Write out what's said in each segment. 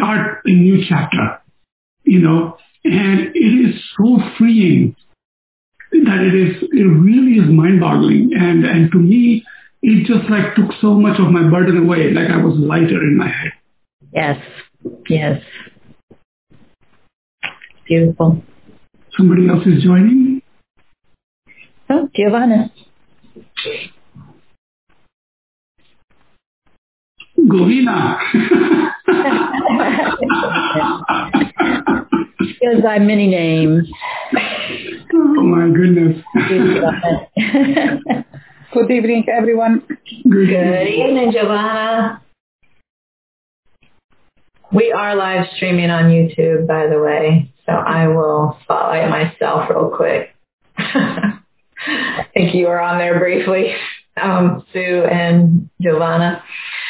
start a new chapter, and it is so freeing that it really is mind-boggling. And to me, it just like took so much of my burden away, like I was lighter in my head. Yes. Beautiful. Somebody else is joining? Oh, Giovanna. Govina. Goes by many names. Oh my goodness. Good evening, everyone. Good evening, Giovanna. We are live streaming on YouTube, by the way, so I will spotlight myself real quick. I think you were on there briefly, Sue and Giovanna.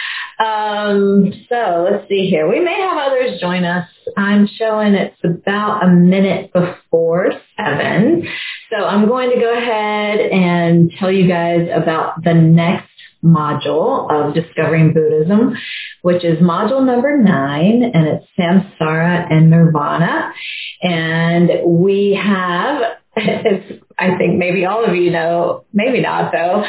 So let's see here. We may have others join us. I'm showing it's about a minute before 7. So I'm going to go ahead and tell you guys about the next module of Discovering Buddhism, which is module number 9, and it's Samsara and Nirvana. And we have, I think maybe all of you know, maybe not though,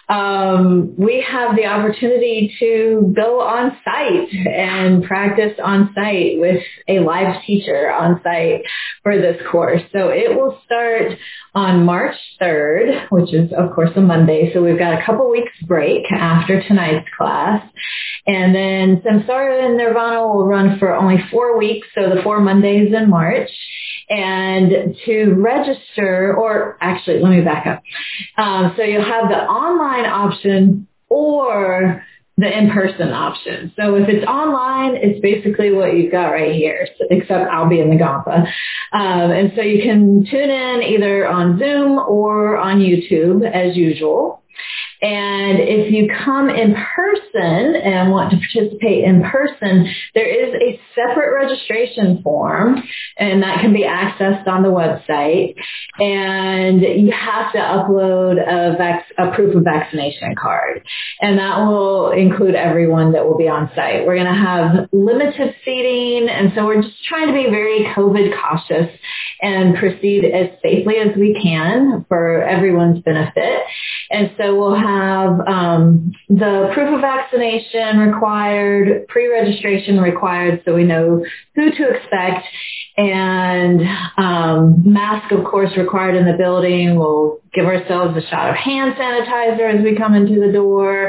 we have the opportunity to go on site and practice on site with a live teacher on site for this course. So it will start on March 3rd, which is of course a Monday. So we've got a couple weeks break after tonight's class. And then Samsara and Nirvana will run for only 4 weeks. So the 4 Mondays in March. And to register, or actually, let me back up. So you'll have the online option or the in-person option. So if it's online, it's basically what you've got right here, except I'll be in the Gampa. And so you can tune in either on Zoom or on YouTube as usual. And if you come in person and want to participate in person, there is a separate registration form, and that can be accessed on the website. And you have to upload a proof of vaccination card. And that will include everyone that will be on site. We're going to have limited seating, and so we're just trying to be very COVID cautious and proceed as safely as we can for everyone's benefit. And so we'll have the proof of vaccination required, pre-registration required, so we know who to expect, and mask, of course, required in the building. We'll give ourselves a shot of hand sanitizer as we come into the door.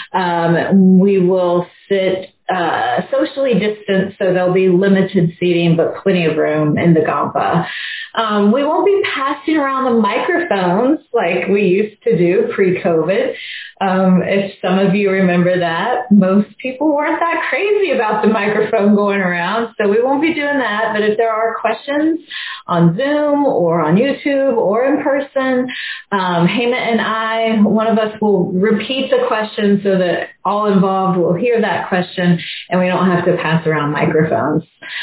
We will sit socially distanced, so there'll be limited seating, but plenty of room in the Gampa. We won't be passing around the microphones like we used to do pre-COVID. If some of you remember that, most people weren't that crazy about the microphone going around, so we won't be doing that. But if there are questions on Zoom or on YouTube or in person, Hema and I, one of us will repeat the question so that all involved will hear that question and we don't have to pass around microphones.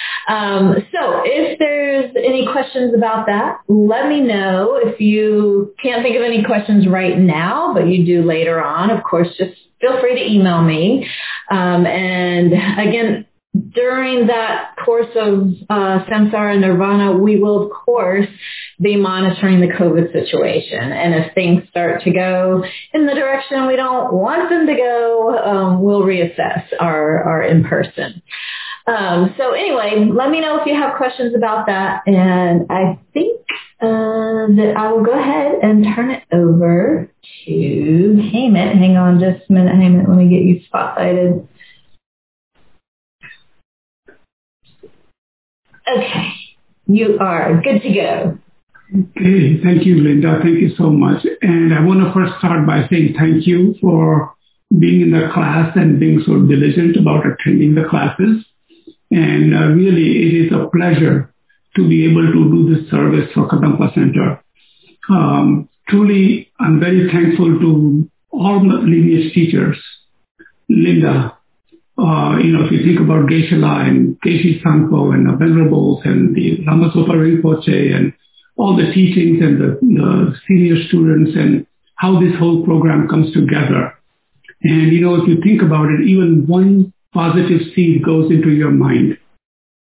So if there's any questions about that, let me know. If you can't think of any questions right now, but you do later on, of course, just feel free to email me. And again, during that course of Samsara and Nirvana, we will, of course, be monitoring the COVID situation. And if things start to go in the direction we don't want them to go, we'll reassess our in-person. So anyway, let me know if you have questions about that. And I think that I will go ahead and turn it over to Hemant. Hang on just a minute, Hemant. Let me get you spotlighted. Okay, you are good to go. Okay, thank you, Linda. Thank you so much. And I want to first start by saying thank you for being in the class and being so diligent about attending the classes. And really, it is a pleasure to be able to do this service for Kadampa Center. Truly, I'm very thankful to all the lineage teachers. Linda, if you think about Geshe-la and Geshe Sangpo and the Venerables and the Lama Zopa Rinpoche and all the teachings and the senior students and how this whole program comes together. And, if you think about it, even one positive seed goes into your mind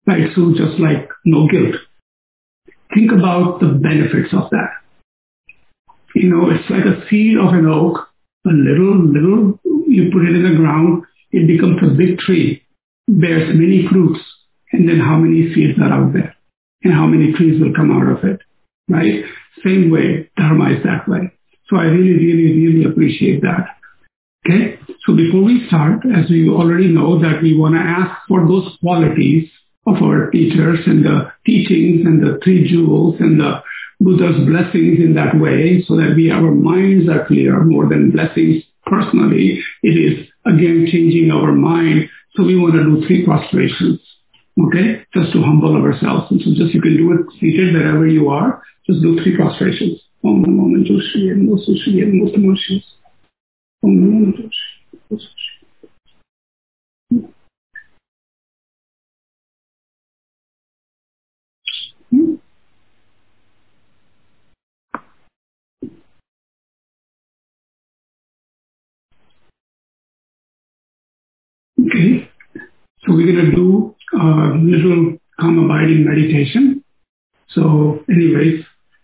right? So just like no guilt. Think about the benefits of that. It's like a seed of an oak, a little, you put it in the ground, it becomes a big tree, bears many fruits, and then how many seeds are out there, and how many trees will come out of it, right? Same way, Dharma is that way. So I really appreciate that. Okay, so before we start, as we already know that we want to ask for those qualities of our teachers and the teachings and the three jewels and the Buddha's blessings in that way so that our minds are clear more than blessings personally. It is again changing our mind. So we want to do 3 prostrations, okay, just to humble ourselves. And so just you can do it seated wherever you are. Just do 3 prostrations. Om Namo Manju Shri Namo Sushri Namo Tamashis. Om Namo Manju Shri. Okay, so we're going to do a little calm abiding meditation. So anyways,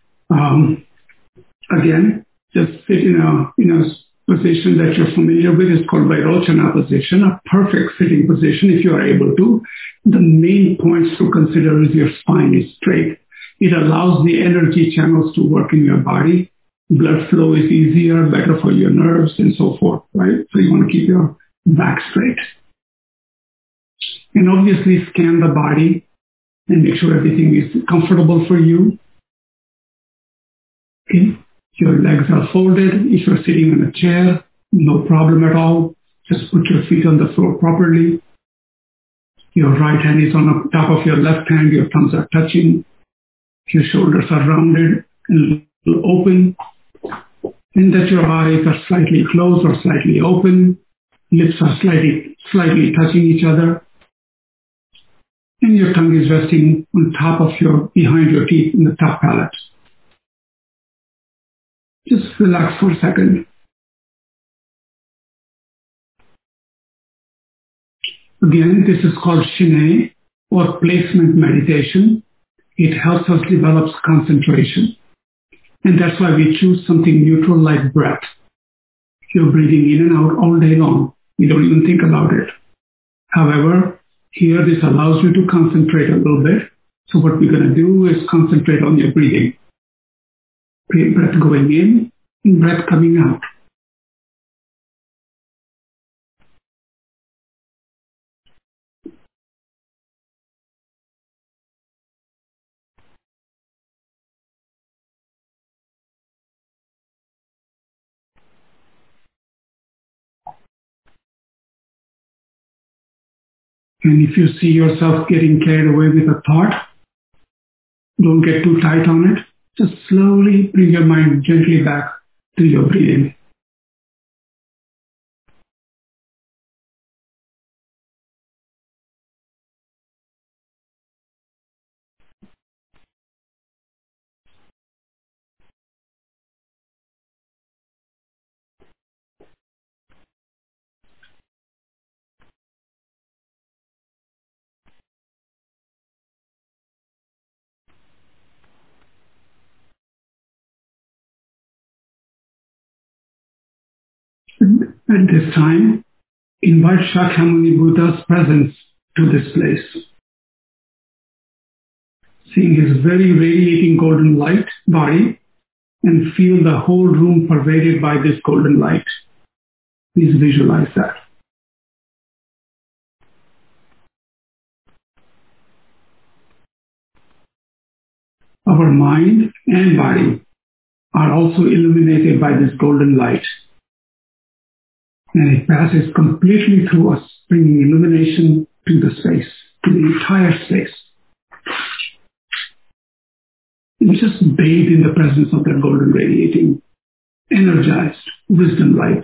again, just sit in a position that you're familiar with. It's called Vairochana position, a perfect sitting position if you are able to. The main points to consider is your spine is straight. It allows the energy channels to work in your body. Blood flow is easier, better for your nerves and so forth, right? So you want to keep your back straight. And obviously scan the body and make sure everything is comfortable for you. Okay. Your legs are folded. If you're sitting in a chair, no problem at all. Just put your feet on the floor properly. Your right hand is on the top of your left hand. Your thumbs are touching. Your shoulders are rounded and open. And that your eyes are slightly closed or slightly open. Lips are slightly touching each other. And your tongue is resting on top of behind your teeth in the top palate. Just relax for a second. Again, this is called Shinei or placement meditation. It helps us develop concentration. And that's why we choose something neutral like breath. You're breathing in and out all day long. You don't even think about it. However, here this allows you to concentrate a little bit. So what we're going to do is concentrate on your breathing. Breath going in and breath coming out. And if you see yourself getting carried away with a thought, don't get too tight on it. Just slowly bring your mind gently back to your breathing. At this time, invite Shakyamuni Buddha's presence to this place. Seeing his very radiating golden light body and feel the whole room pervaded by this golden light. Please visualize that. Our mind and body are also illuminated by this golden light. And it passes completely through us, bringing illumination to the space, to the entire space. And just bathe in the presence of that golden radiating, energized wisdom light.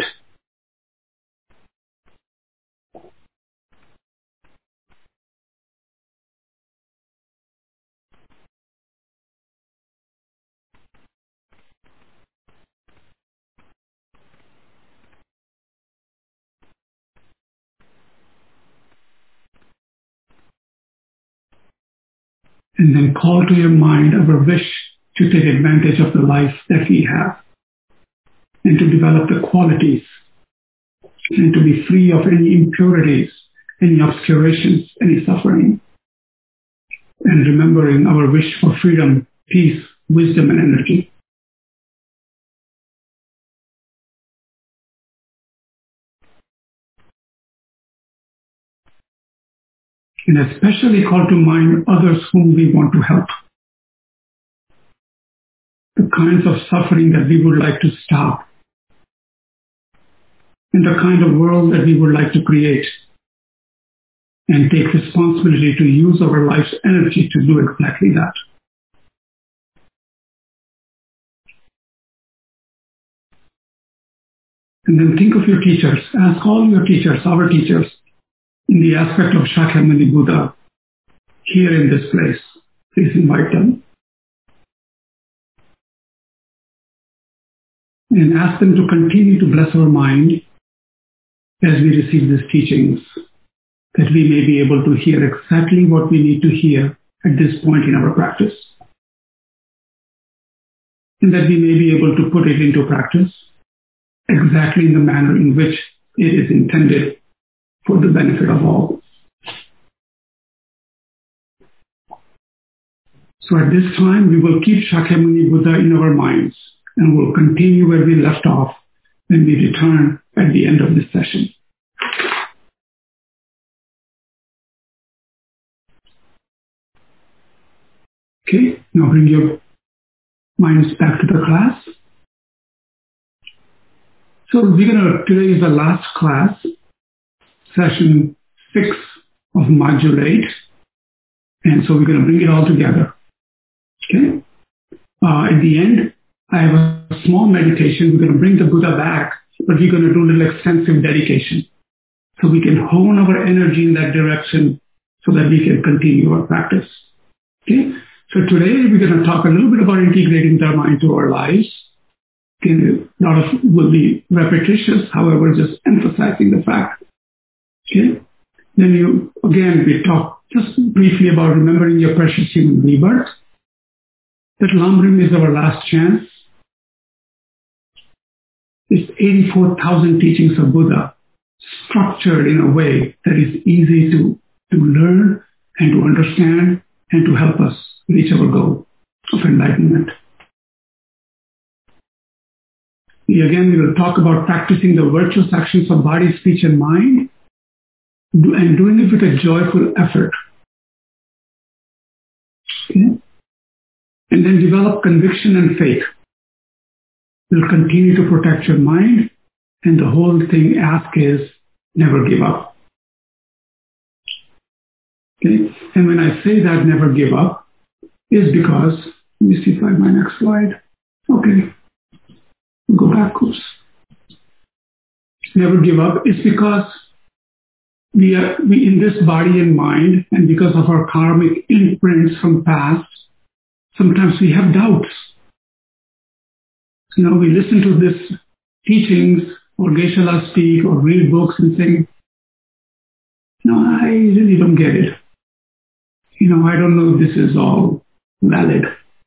and then call to your mind our wish to take advantage of the life that we have and to develop the qualities and to be free of any impurities, any obscurations, any suffering. And remembering our wish for freedom, peace, wisdom, and energy. And especially call to mind others whom we want to help. The kinds of suffering that we would like to stop. And the kind of world that we would like to create. And take responsibility to use our life's energy to do exactly that. And then think of your teachers. Ask all your teachers, our teachers, in the aspect of Shakyamuni Buddha, here in this place. Please invite them. And ask them to continue to bless our mind as we receive these teachings, that we may be able to hear exactly what we need to hear at this point in our practice. And that we may be able to put it into practice exactly in the manner in which it is intended for the benefit of all. So at this time, we will keep Shakyamuni Buddha in our minds and will continue where we left off when we return at the end of this session. Okay, now bring your minds back to the class. So today is the last class, session 6 of module 8. And so we're going to bring it all together. Okay. At the end, I have a small meditation. We're going to bring the Buddha back, but we're going to do a little extensive dedication. So we can hone our energy in that direction so that we can continue our practice. Okay. So today we're going to talk a little bit about integrating Dharma into our lives. Okay. A lot of will be repetitious, however, just emphasizing the fact. Okay. Then we talk just briefly about remembering your precious human rebirth. That Lamrim is our last chance. It's 84,000 teachings of Buddha structured in a way that is easy to learn and to understand and to help us reach our goal of enlightenment. We will talk about practicing the virtuous actions of body, speech, and mind, and doing it with a joyful effort. Okay? And then develop conviction and faith. We'll continue to protect your mind, and the whole thing ask is never give up. Okay? And when I say that never give up, is because, let me see if I have my next slide. Okay. We'll go back, oops. Never give up is because we in this body and mind, and because of our karmic imprints from past, sometimes we have doubts. We listen to these teachings or Geshe-la speak or read books and say, no, I really don't get it. I don't know if this is all valid.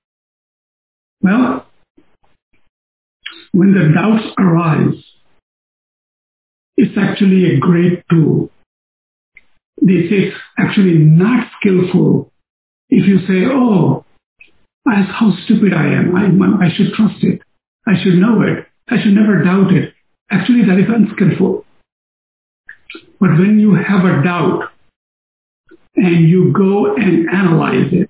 Well, when the doubts arise, it's actually a great tool. They say it's actually not skillful if you say, oh, how stupid I am. I should trust it. I should know it. I should never doubt it. Actually, that is unskillful. But when you have a doubt and you go and analyze it,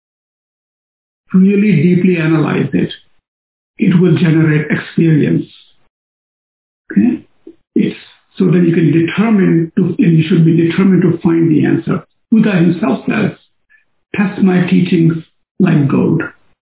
really deeply analyze it, it will generate experience. Okay? So that you can determine, and you should be determined to find the answer. Buddha himself says, test my teachings like gold.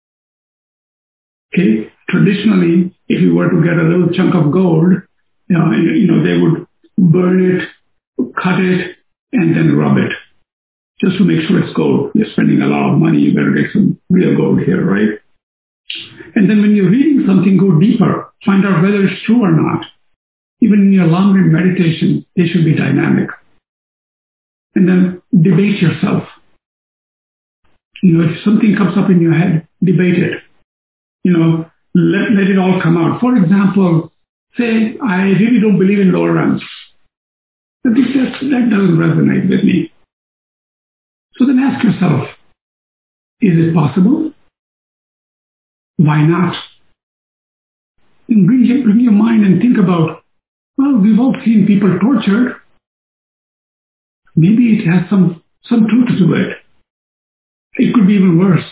Okay? Traditionally, if you were to get a little chunk of gold, they would burn it, cut it, and then rub it, just to make sure it's gold. You're spending a lot of money, you better get some real gold here, right? And then when you're reading something, go deeper, find out whether it's true or not. Even in your Lamrim meditation, they should be dynamic. And then debate yourself. If something comes up in your head, debate it. Let it all come out. For example, say, I really don't believe in lower realms. That doesn't resonate with me. So then ask yourself, is it possible? Why not? And bring your mind and think about, well, we've all seen people tortured. Maybe it has some truth to it. It could be even worse.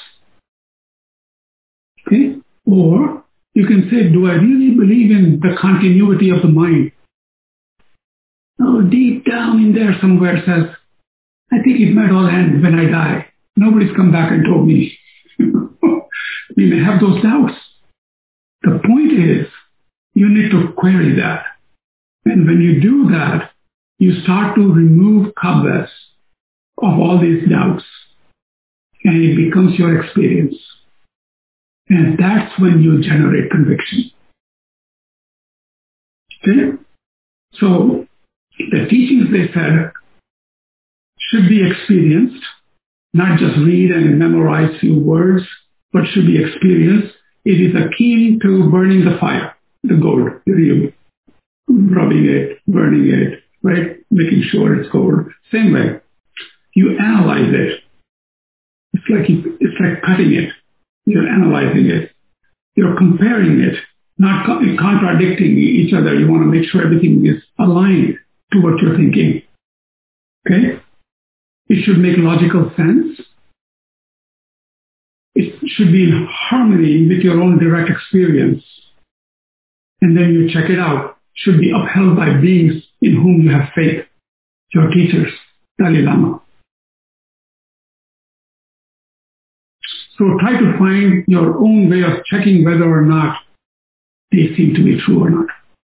Okay? Or you can say, do I really believe in the continuity of the mind? Oh, deep down in there somewhere says, I think it might all end when I die. Nobody's come back and told me. We may have those doubts. The point is, you need to query that. And when you do that, you start to remove cobwebs of all these doubts. And it becomes your experience. And that's when you generate conviction. Okay? So, the teachings, they said, should be experienced, not just read and memorize few words, but should be experienced. It is akin to burning the fire, the gold. You rubbing it, burning it, right? Making sure it's gold. Same way. You analyze it. It's like cutting it. You're analyzing it. You're comparing it, not contradicting each other. You want to make sure everything is aligned to what you're thinking. Okay? It should make logical sense. It should be in harmony with your own direct experience. And then you check it out. Should be upheld by beings in whom you have faith. Your teachers, Dalai Lama. So try to find your own way of checking whether or not they seem to be true or not.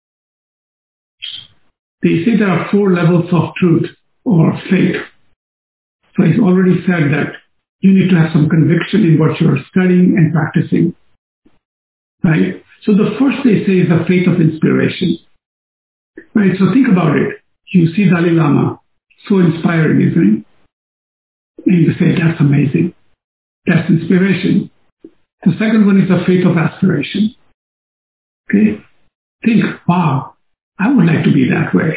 They say there are 4 levels of truth or faith. So he's already said that you need to have some conviction in what you're studying and practicing. Right? So the first they say is the faith of inspiration. Right? So think about it. You see Dalai Lama, so inspiring, isn't he? And you say, that's amazing. That's inspiration. The second one is the faith of aspiration. Okay? Think, wow, I would like to be that way.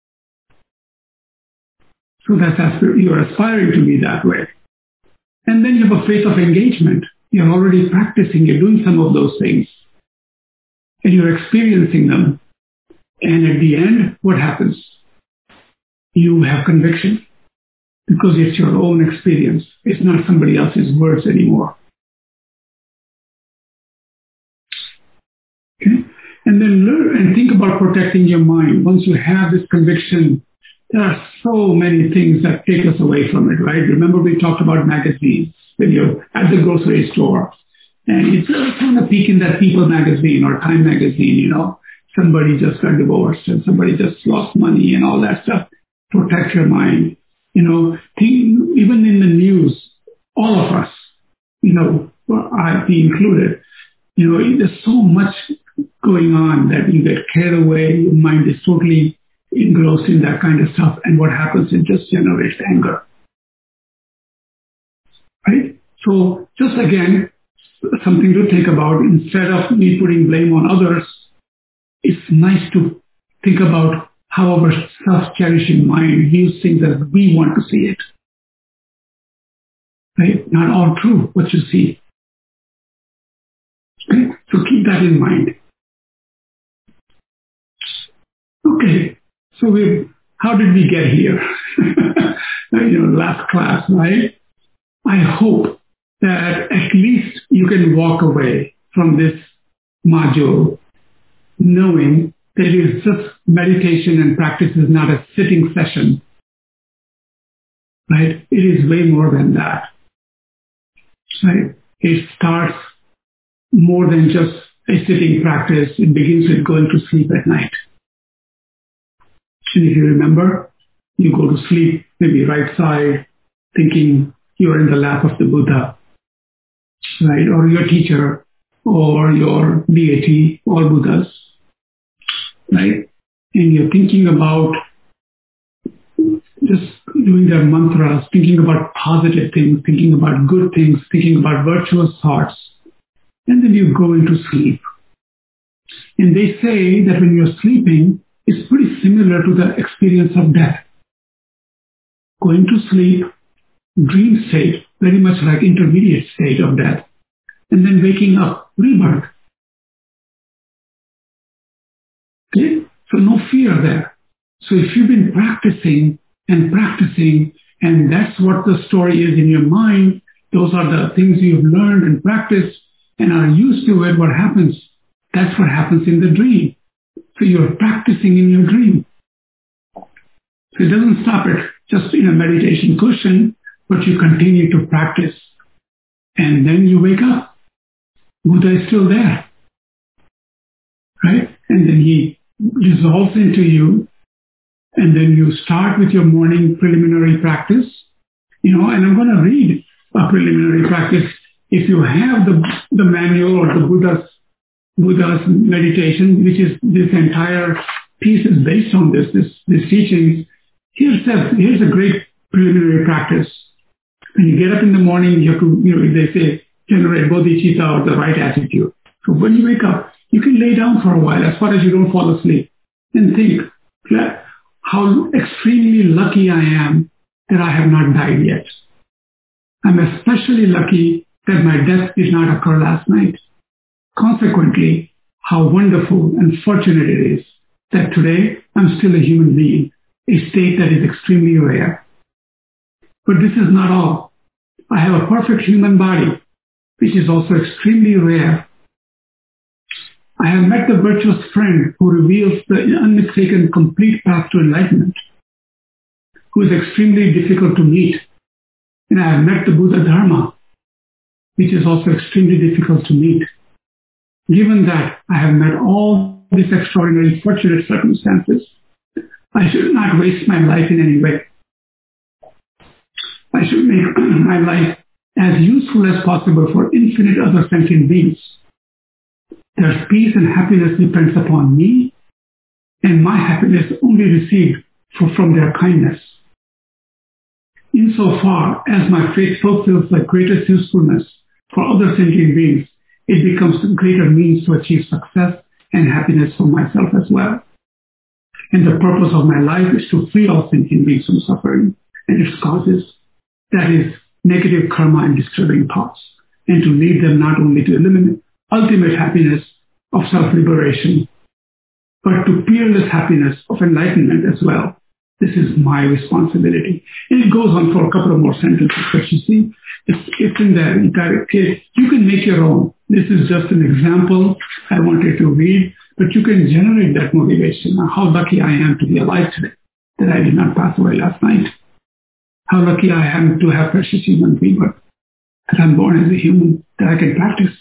So that's you're aspiring to be that way. And then you have a faith of engagement. You're already practicing, you're doing some of those things. And you're experiencing them. And at the end, what happens? You have conviction. Because it's your own experience. It's not somebody else's words anymore. Okay? And then learn and think about protecting your mind. Once you have this conviction, there are so many things that take us away from it, right? Remember we talked about magazines when you're at the grocery store. And it's kind of peek in that People magazine or Time magazine, Somebody just got divorced and somebody just lost money and all that stuff. Protect your mind. Even in the news, all of us, I be included, there's so much going on that you get carried away. Your mind is totally engrossed in that kind of stuff. And what happens, it just generates anger. Right? So just again, something to think about. Instead of me putting blame on others, it's nice to think about how our self-cherishing mind views things as we want to see it. Right? Not all true, what you see. Okay? So keep that in mind. Okay. So how did we get here? Last class, right? I hope that at least you can walk away from this module knowing that it is just meditation and practice is not a sitting session. Right? It is way more than that. Right? It starts more than just a sitting practice. It begins with going to sleep at night. And if you remember, you go to sleep, maybe right side, thinking you're in the lap of the Buddha, right? Or your teacher, or your deity, or Buddhas, right? And you're thinking about just, doing their mantras, thinking about positive things, thinking about good things, thinking about virtuous thoughts. And then you go into sleep. And they say that when you're sleeping, it's pretty similar to the experience of death. Going to sleep, dream state, very much like intermediate state of death, and then waking up, rebirth. Okay? So no fear there. So if you've been practicing, and that's what the story is in your mind, those are the things you've learned and practiced and are used to it, what happens? That's what happens in the dream. So you're practicing in your dream. So it doesn't stop at just in a meditation cushion, but you continue to practice. And then you wake up. Buddha is still there. Right? And then he dissolves into you. And then you start with your morning preliminary practice. And I'm going to read a preliminary practice. If you have the manual or the Buddha's meditation, which is this entire piece is based on this teachings. Here's a great preliminary practice. When you get up in the morning, you have to, they say, generate bodhicitta or the right attitude. So when you wake up, you can lay down for a while as far as you don't fall asleep and think how extremely lucky I am that I have not died yet. I'm especially lucky that my death did not occur last night. Consequently, how wonderful and fortunate it is that today I'm still a human being, a state that is extremely rare. But this is not all. I have a perfect human body, which is also extremely rare. I have met the virtuous friend who reveals the unmistaken complete path to enlightenment, who is extremely difficult to meet. And I have met the Buddha Dharma, which is also extremely difficult to meet. Given that I have met all these extraordinary fortunate circumstances, I should not waste my life in any way. I should make my life as useful as possible for infinite other sentient beings. Their peace and happiness depends upon me, and my happiness only received from their kindness. Insofar as my faith fulfills the greatest usefulness for other sentient beings, it becomes a greater means to achieve success and happiness for myself as well. And the purpose of my life is to free all sentient beings from suffering and its causes, that is, negative karma and disturbing thoughts, and to lead them not only to eliminate ultimate happiness of self-liberation, but to peerless happiness of enlightenment as well. This is my responsibility. And it goes on for a couple of more sentences, but you see, it's in there. You can make your own. This is just an example I wanted to read, but you can generate that motivation. How lucky I am to be alive today, that I did not pass away last night. How lucky I am to have precious human rebirth, that I'm born as a human, that I can practice.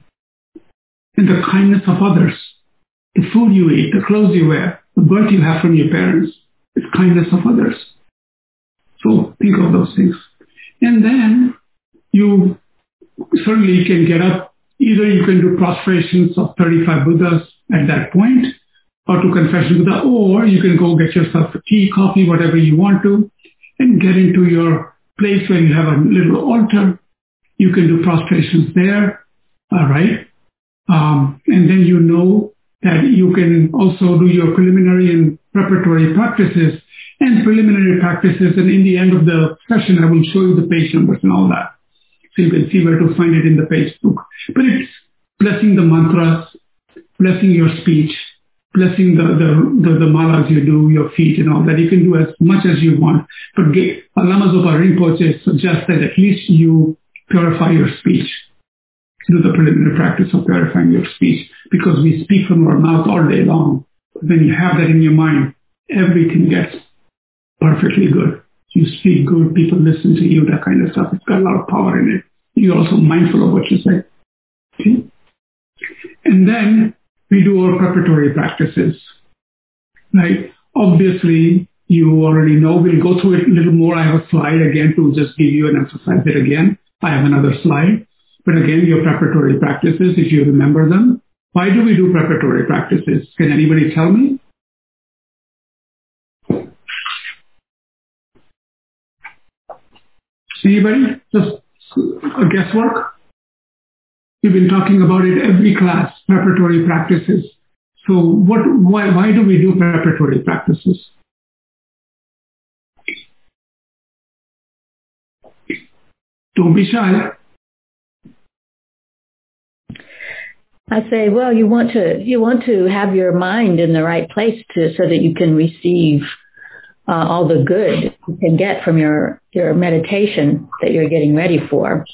And the kindness of others, the food you eat, the clothes you wear, the birth you have from your parents, is kindness of others. So think of those things. And then you certainly can get up. Either you can do prostrations of 35 Buddhas at that point, or to confession Buddha, or you can go get yourself a tea, coffee, whatever you want to, and get into your place where you have a little altar. You can do prostrations there, all right? And then you know that you can also do your preliminary and preparatory practices and preliminary practices. And in the end of the session, I will show you the page numbers and all that. So you can see where to find it in the page book. But it's blessing the mantras, blessing your speech, blessing the malas you do, your feet and all that. You can do as much as you want. But Lama Zopa Rinpoche suggests that at least you purify your speech. Do the preliminary practice of purifying your speech, because we speak from our mouth all day long. When you have that in your mind, everything gets perfectly good. You speak good, people listen to you, that kind of stuff. It's got a lot of power in it. You're also mindful of what you say. Okay? And then we do our preparatory practices. Right? Obviously, you already know. We'll go through it a little more. I have a slide again to just give you and emphasize it again. I have another slide. But again, your preparatory practices, if you remember them. Why do we do preparatory practices? Can anybody tell me? Anybody? Just a guesswork? We've been talking about it every class, preparatory practices. So why do we do preparatory practices? Don't be shy. I say, well, you want to have your mind in the right place so that you can receive all the good you can get from your meditation that you're getting ready for.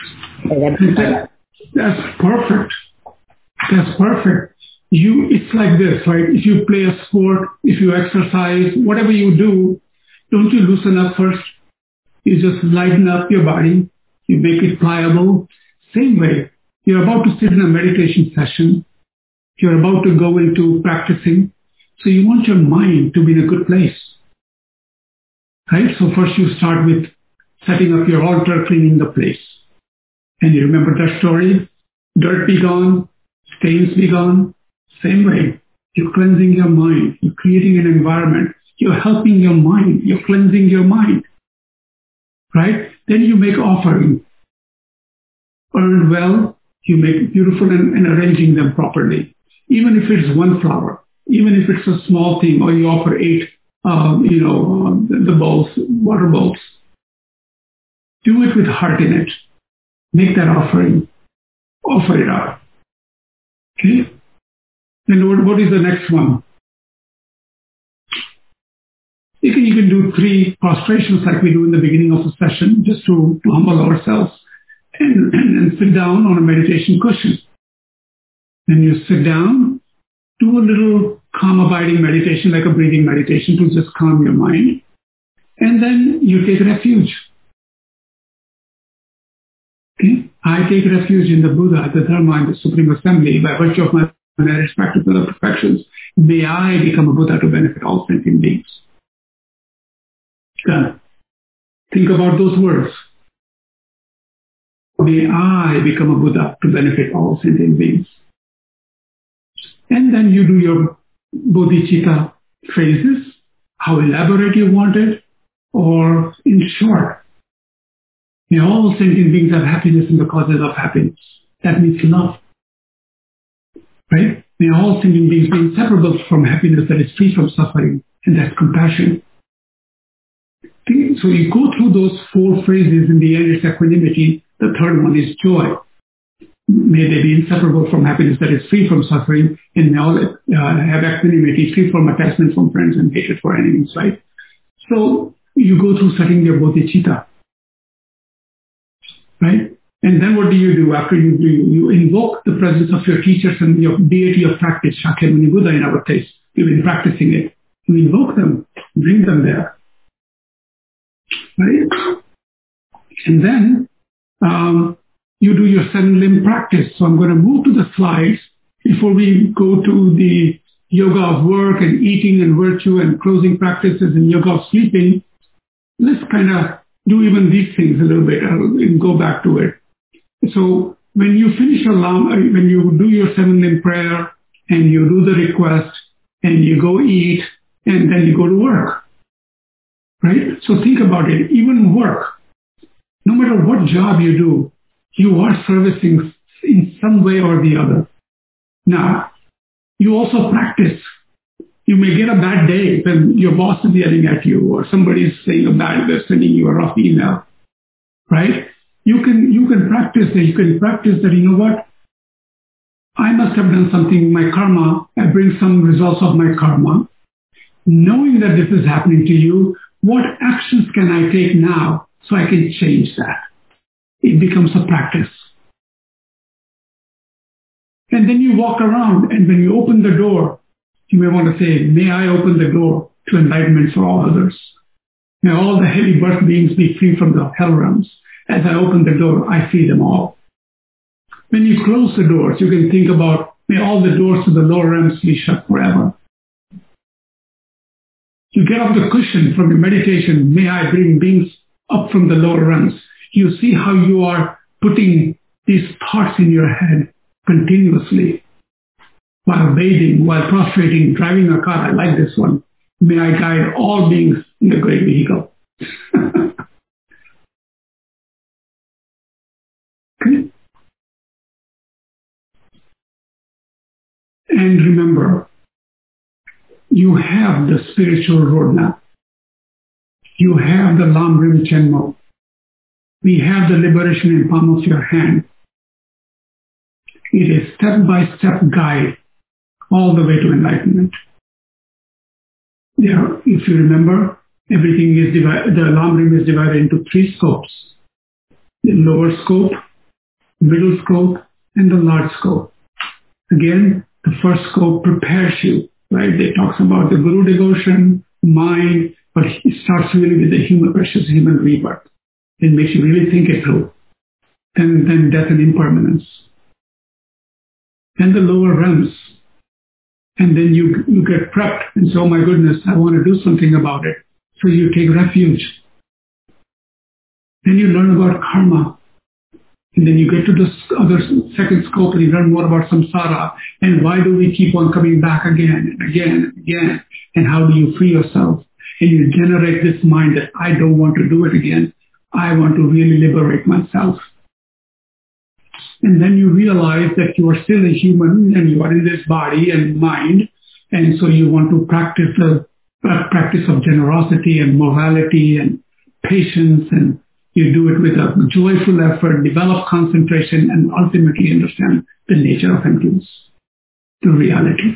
That's perfect. That's perfect. It's like this, right? If you play a sport, if you exercise, whatever you do, don't you loosen up first? You just lighten up your body. You make it pliable. Same way, you're about to sit in a meditation session. You're about to go into practicing. So you want your mind to be in a good place. Right? So first you start with setting up your altar, cleaning the place. And you remember that story? Dirt be gone, stains be gone. Same way, you're cleansing your mind. You're creating an environment. You're helping your mind. You're cleansing your mind. Right? Then you make offering. Earned well, you make it beautiful and arranging them properly. Even if it's one flower, even if it's a small thing, or you offer 8, the bowls, water bowls. Do it with heart in it. Make that offering. Offer it up. Okay? Then what is the next one? You can do 3 prostrations like we do in the beginning of the session, just to humble ourselves and sit down on a meditation cushion. Then you sit down, do a little calm abiding meditation, like a breathing meditation, to just calm your mind. And then you take refuge. Okay? I take refuge in the Buddha, the Dharma, and the Supreme Assembly by virtue of my marriage practice of the perfections. May I become a Buddha to benefit all sentient beings. Think about those words. May I become a Buddha to benefit all sentient beings. And then you do your bodhicitta phrases, how elaborate you want it, or in short, may all sentient beings have happiness in the causes of happiness. That means love. Right? May all sentient beings be inseparable from happiness that is free from suffering, and that's compassion. So you go through those 4 phrases, in the end it's equanimity. The third one is joy. May they be inseparable from happiness that is free from suffering, and may all have equanimity, free from attachment from friends and hatred for enemies, right? So you go through setting your bodhicitta, right? And then what do? After you do, you invoke the presence of your teachers and your deity of practice, Shakyamuni Buddha in our case. You've been practicing it. You invoke them, bring them there, right? And then you do your 7-limb practice. So I'm going to move to the slides before we go to the yoga of work and eating and virtue and closing practices and yoga of sleeping. Let's kind of do even these things a little bit and go back to it. So when you finish when you do your 7-limb prayer and you do the request and you go eat and then you go to work, right? So think about it. Even work, no matter what job you do, you are servicing in some way or the other. Now, you also practice. You may get a bad day when your boss is yelling at you or somebody is saying they're sending you a rough email, right? You can practice that. You can practice that, you know what? I must have done something, my karma, I bring some results of my karma. Knowing that this is happening to you, what actions can I take now so I can change that? It becomes a practice. And then you walk around, and when you open the door, you may want to say, may I open the door to enlightenment for all others. May all the heavy birth beings be free from the hell realms. As I open the door, I free them all. When you close the doors, you can think about, may all the doors to the lower realms be shut forever. You get off the cushion from your meditation, may I bring beings up from the lower realms. You see how you are putting these thoughts in your head continuously while bathing, while prostrating, driving a car. I like this one. May I guide all beings in the great vehicle. Okay? And remember, you have the spiritual roadmap. You have the Lam Rim Chenmo. We have the liberation in palm of your hand. It is step-by-step guide all the way to enlightenment. There, if you remember, everything is divided, the Lam Rim is divided into 3 scopes. The lower scope, middle scope, and the large scope. Again, the first scope prepares you, right? It talks about the Guru devotion, mind, but it starts really with the precious human rebirth. It makes you really think it through. Then death and impermanence. Then the lower realms. And then you get prepped and say, oh my goodness, I want to do something about it. So you take refuge. Then you learn about karma. And then you get to the other second scope and you learn more about samsara. And why do we keep on coming back again and again and again? And how do you free yourself? And you generate this mind that I don't want to do it again. I want to really liberate myself. And then you realize that you are still a human and you are in this body and mind. And so you want to practice the practice of generosity and morality and patience, and you do it with a joyful effort, develop concentration, and ultimately understand the nature of emptiness, the reality.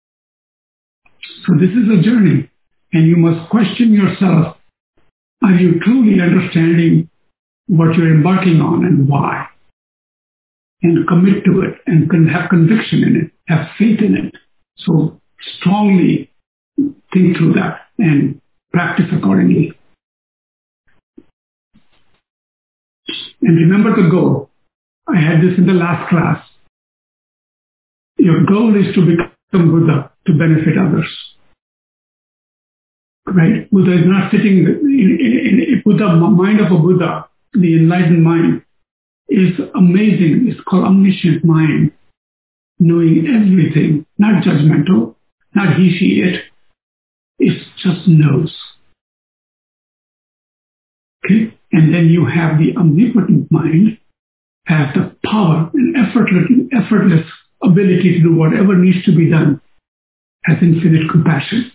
So this is a journey, and you must question yourself. Are you truly understanding what you're embarking on and why? And commit to it and can have conviction in it, have faith in it. So strongly think through that and practice accordingly. And remember the goal. I had this in the last class. Your goal is to become Buddha, to benefit others. Right? Buddha is not sitting in Buddha, mind of a Buddha, the enlightened mind is amazing. It's called omniscient mind, knowing everything, not judgmental, not he, she, it. It just knows. Okay? And then you have the omnipotent mind, has the power and effortless ability to do whatever needs to be done, has infinite compassion.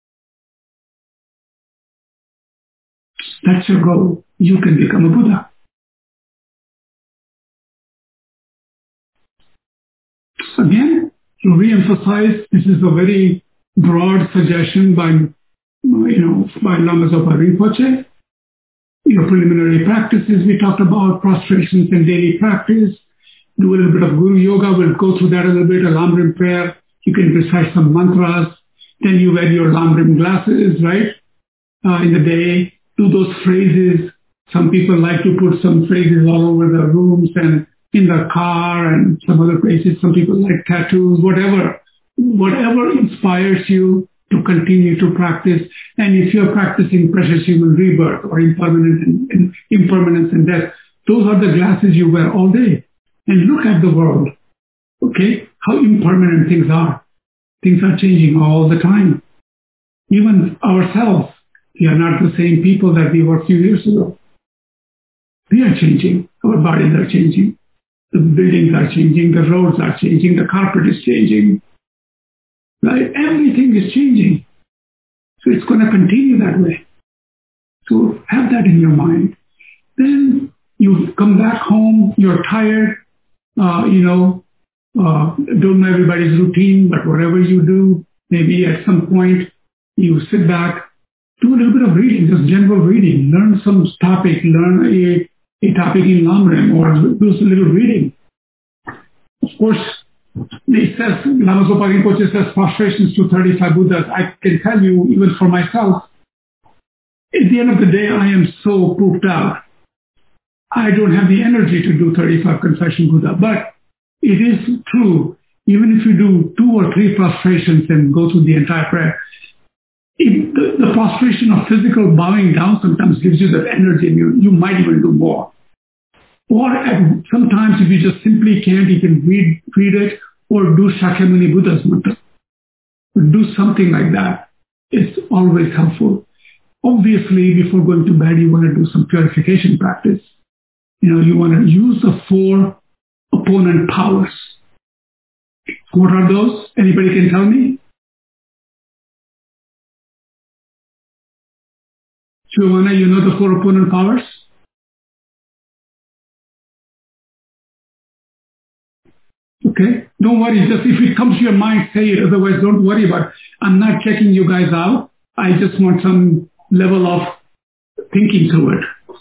That's your goal. You can become a Buddha. Again, to re-emphasize, this is a very broad suggestion by Lama Zopa Rinpoche. Preliminary practices we talked about, prostrations and daily practice. Do a little bit of Guru Yoga. We'll go through that a little bit. A Lam Rim prayer. You can recite some mantras. Then you wear your Lam Rim glasses, right? In the day. Do those phrases. Some people like to put some phrases all over the rooms and in the car and some other places. Some people like tattoos, whatever inspires you to continue to practice. And if you're practicing precious human rebirth or impermanence and death, those are the glasses you wear all day. And look at the world, okay? How impermanent things are. Things are changing all the time. Even ourselves, we are not the same people that we were a few years ago. We are changing. Our bodies are changing. The buildings are changing. The roads are changing. The carpet is changing. Right? Everything is changing. So it's going to continue that way. So have that in your mind. Then you come back home, you're tired, don't know everybody's routine, but whatever you do, maybe at some point you sit back, do a little bit of reading, just general reading, learn some topic, learn a topic in Lam Rim, or do a little reading. Of course, Lama Zopa Rinpoche says prostrations to 35 Buddhas. I can tell you, even for myself, at the end of the day, I am so pooped out. I don't have the energy to do 35 confession Buddha. But it is true, even if you do 2 or 3 prostrations and go through the entire prayer, the prostration of physical bowing down sometimes gives you that energy, and you might even do more. Or sometimes if you just simply can't, you can read it or do Shakyamuni Buddha's mantra. Do something like that. It's always helpful. Obviously, before going to bed, you want to do some purification practice. You want to use the 4 opponent powers. What are those? Anybody can tell me? Giovanna, you know the 4 opponent powers? Okay, don't worry. Just if it comes to your mind, say it. Otherwise, don't worry about it. I'm not checking you guys out. I just want some level of thinking through it.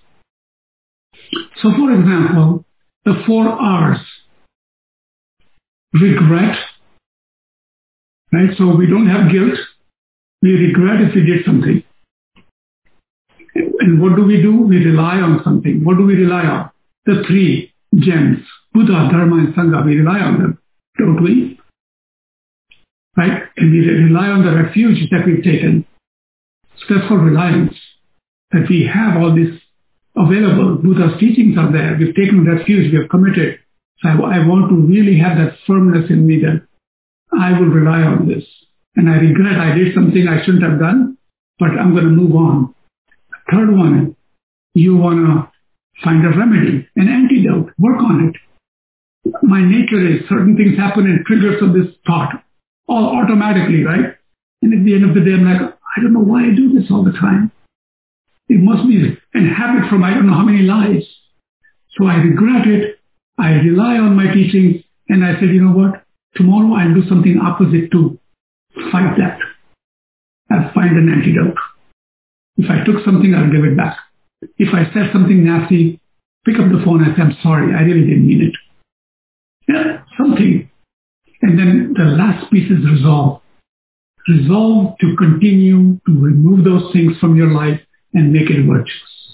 So, for example, the 4 R's. Regret, right? So we don't have guilt. We regret if we did something. And what do? We rely on something. What do we rely on? The 3 gems, Buddha, Dharma, and Sangha. We rely on them, don't we? Right? And we rely on the refuge that we've taken. So that's called reliance. That we have all this available. Buddha's teachings are there. We've taken refuge. We have committed. So I want to really have that firmness in me that I will rely on this. And I regret I did something I shouldn't have done, but I'm going to move on. Third one, you want to find a remedy, an antidote, work on it. My nature is certain things happen and triggers of this thought, all automatically, right? And at the end of the day, I'm like, I don't know why I do this all the time. It must be a habit from I don't know how many lives. So I regret it. I rely on my teachings, and I said, you know what? Tomorrow I'll do something opposite to fight that. I'll find an antidote. If I took something, I'll give it back. If I said something nasty, pick up the phone and say, I'm sorry, I really didn't mean it. Yeah, something. And then the last piece is resolve. Resolve to continue to remove those things from your life and make it virtuous.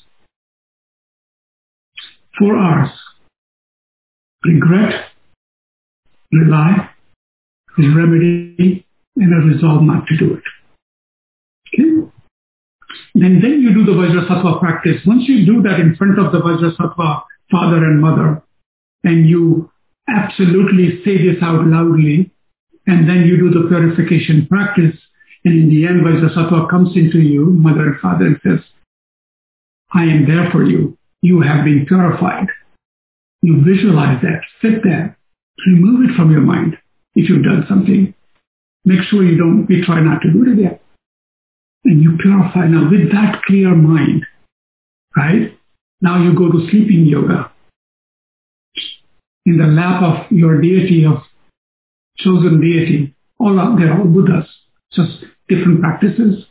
4 R's. Regret, rely, remedy, and a resolve not to do it. Okay? And then you do the Vajrasattva practice. Once you do that in front of the Vajrasattva father and mother, and you absolutely say this out loudly, and then you do the purification practice, and in the end Vajrasattva comes into you, mother and father, and says, I am there for you. You have been purified. You visualize that, sit there, remove it from your mind. If you've done something, make sure we try not to do it again. And you purify now with that clear mind, right? Now you go to sleeping yoga. In the lap of your deity, of chosen deity, they're all Buddhas, just different practices.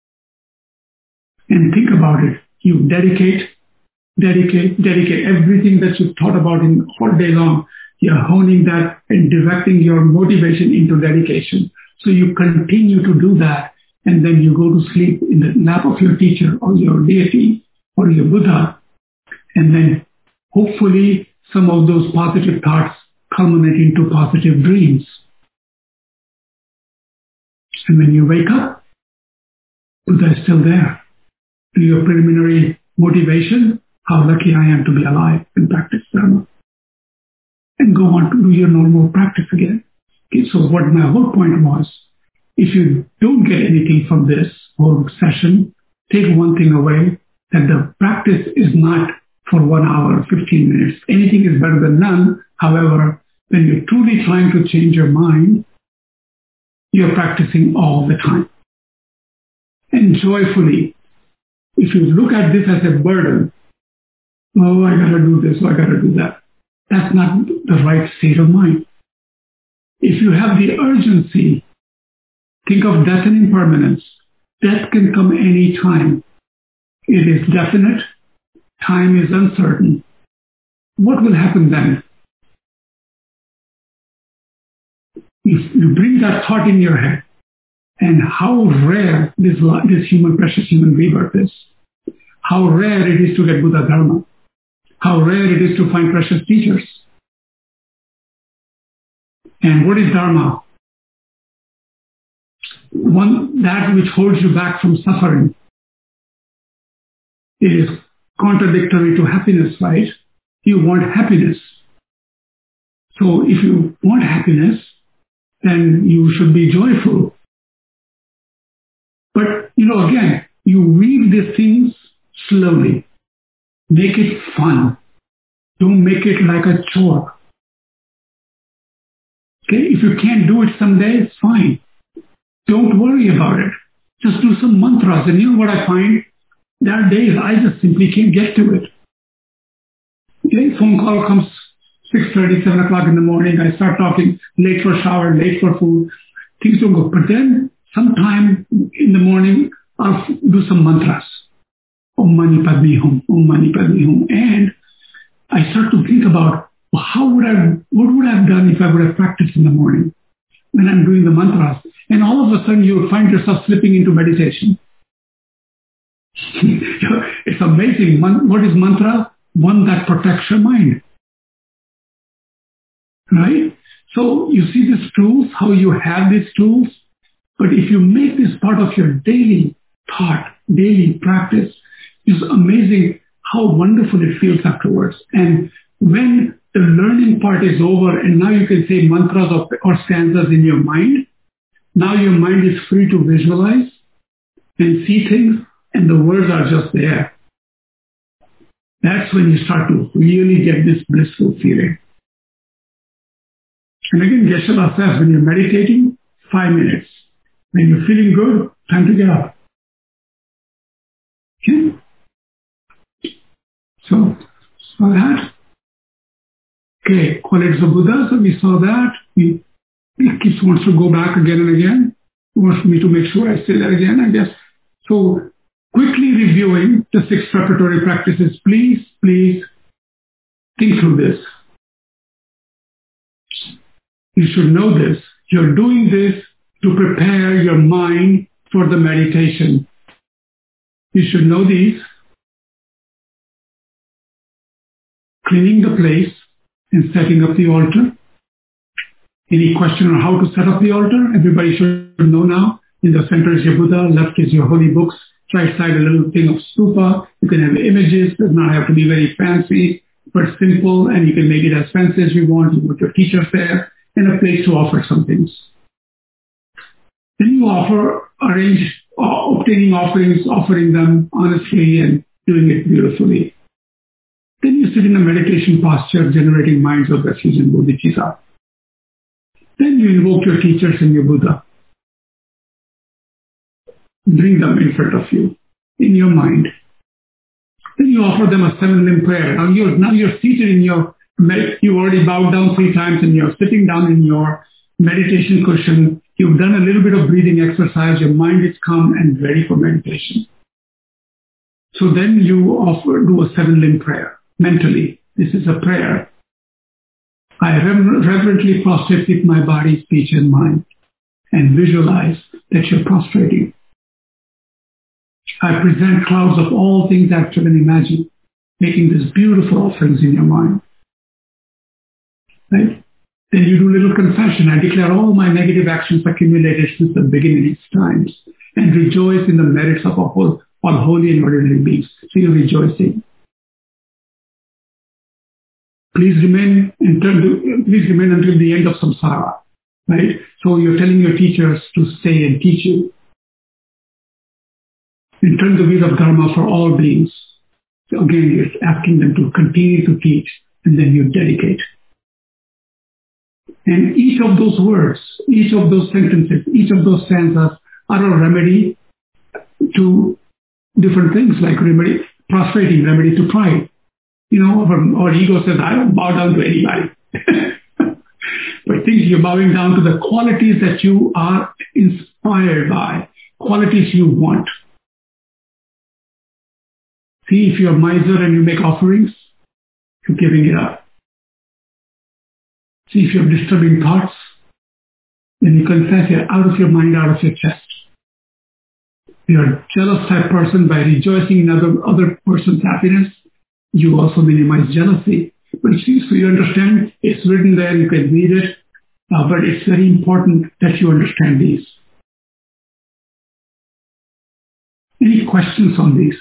And think about it. You dedicate everything that you've thought about in all day long. You're honing that and directing your motivation into dedication. So you continue to do that, and then you go to sleep in the lap of your teacher or your deity or your Buddha, and then hopefully some of those positive thoughts culminate into positive dreams. And when you wake up, Buddha is still there. Do your preliminary motivation, how lucky I am to be alive and practice Dharma. And go on to do your normal practice again. Okay, so what my whole point was, if you don't get anything from this whole session, take one thing away, that the practice is not for 1 hour, 15 minutes. Anything is better than none. However, when you're truly trying to change your mind, you're practicing all the time. And joyfully. If you look at this as a burden, oh, I gotta do this, I gotta do that. That's not the right state of mind. If you have the urgency, think of death and impermanence. Death can come any time. It is definite. Time is uncertain. What will happen then? If you bring that thought in your head, and how rare this precious human rebirth is. How rare it is to get Buddha Dharma. How rare it is to find precious teachers. And what is Dharma? That which holds you back from suffering. It is contradictory to happiness, right? You want happiness. So if you want happiness, then you should be joyful. But, again, you read these things slowly. Make it fun. Don't make it like a chore. Okay, if you can't do it someday, it's fine. Don't worry about it. Just do some mantras. And you know what I find? There are days I just simply can't get to it. Okay, phone call comes 6:30, 7 o'clock in the morning. I start talking, late for shower, late for food. Things don't go. But then sometime in the morning, I'll do some mantras. Om Mani Padme Hum, Om Mani Padme Hum. And I start to think about what would I have done if I would have practiced in the morning when I'm doing the mantras. And all of a sudden you would find yourself slipping into meditation. It's amazing. What is mantra? One that protects your mind. Right? So you see these tools, how you have these tools. But if you make this part of your daily thought, daily practice, it's amazing how wonderful it feels afterwards. And when the learning part is over and now you can say mantras or stanzas in your mind, now your mind is free to visualize and see things and the words are just there. That's when you start to really get this blissful feeling. And again, Geshe-la says, when you're meditating, 5 minutes. When you're feeling good, time to get up. Okay? So that. Okay, qualities of Buddha. So we saw that. He keeps wants to go back again and again. He wants me to make sure I say that again, I guess. So quickly reviewing the 6 preparatory practices. Please think through this. You should know this. You're doing this to prepare your mind for the meditation. You should know these. Cleaning the place and setting up the altar. Any question on how to set up the altar? Everybody should know now. In the center is your Buddha, left is your holy books, right side a little thing of stupa. You can have images, does not have to be very fancy, but simple, and you can make it as fancy as you want. You put your teachers there, and a place to offer some things. Then you arrange obtaining offerings, offering them honestly and doing it beautifully. Then you sit in a meditation posture, generating minds of refuge and bodhicitta. Then you invoke your teachers and your Buddha. Bring them in front of you, in your mind. Then you offer them a 7-limb prayer. Now you're seated in your you already bowed down 3 times and you're sitting down in your meditation cushion. You've done a little bit of breathing exercise. Your mind is calm and ready for meditation. So then you do a 7-limb prayer mentally. This is a prayer. I reverently prostrate with my body, speech, and mind, and visualize that you're prostrating. I present clouds of all things actual and imagined, making these beautiful offerings in your mind. Right? Then you do a little confession. I declare all my negative actions accumulated since the beginning of times and rejoice in the merits of all holy and ordinary beings. So you're rejoicing. Please remain until the end of samsara. Right? So you're telling your teachers to stay and teach you. And turn the wheel of dharma for all beings. So again, you're asking them to continue to teach, and then you dedicate. And each of those words, each of those sentences, each of those stanzas are a remedy to different things, like remedy, prostrating, remedy to pride. You know, our ego says, I don't bow down to anybody. But think you're bowing down to the qualities that you are inspired by, qualities you want. See, if you're a miser and you make offerings, you're giving it up. See, if you have disturbing thoughts, then you confess it out of your mind, out of your chest. You're a jealous type person. By rejoicing in other person's happiness, you also minimize jealousy. But see, so you understand, it's written there, you can read it, but it's very important that you understand these. Any questions on these?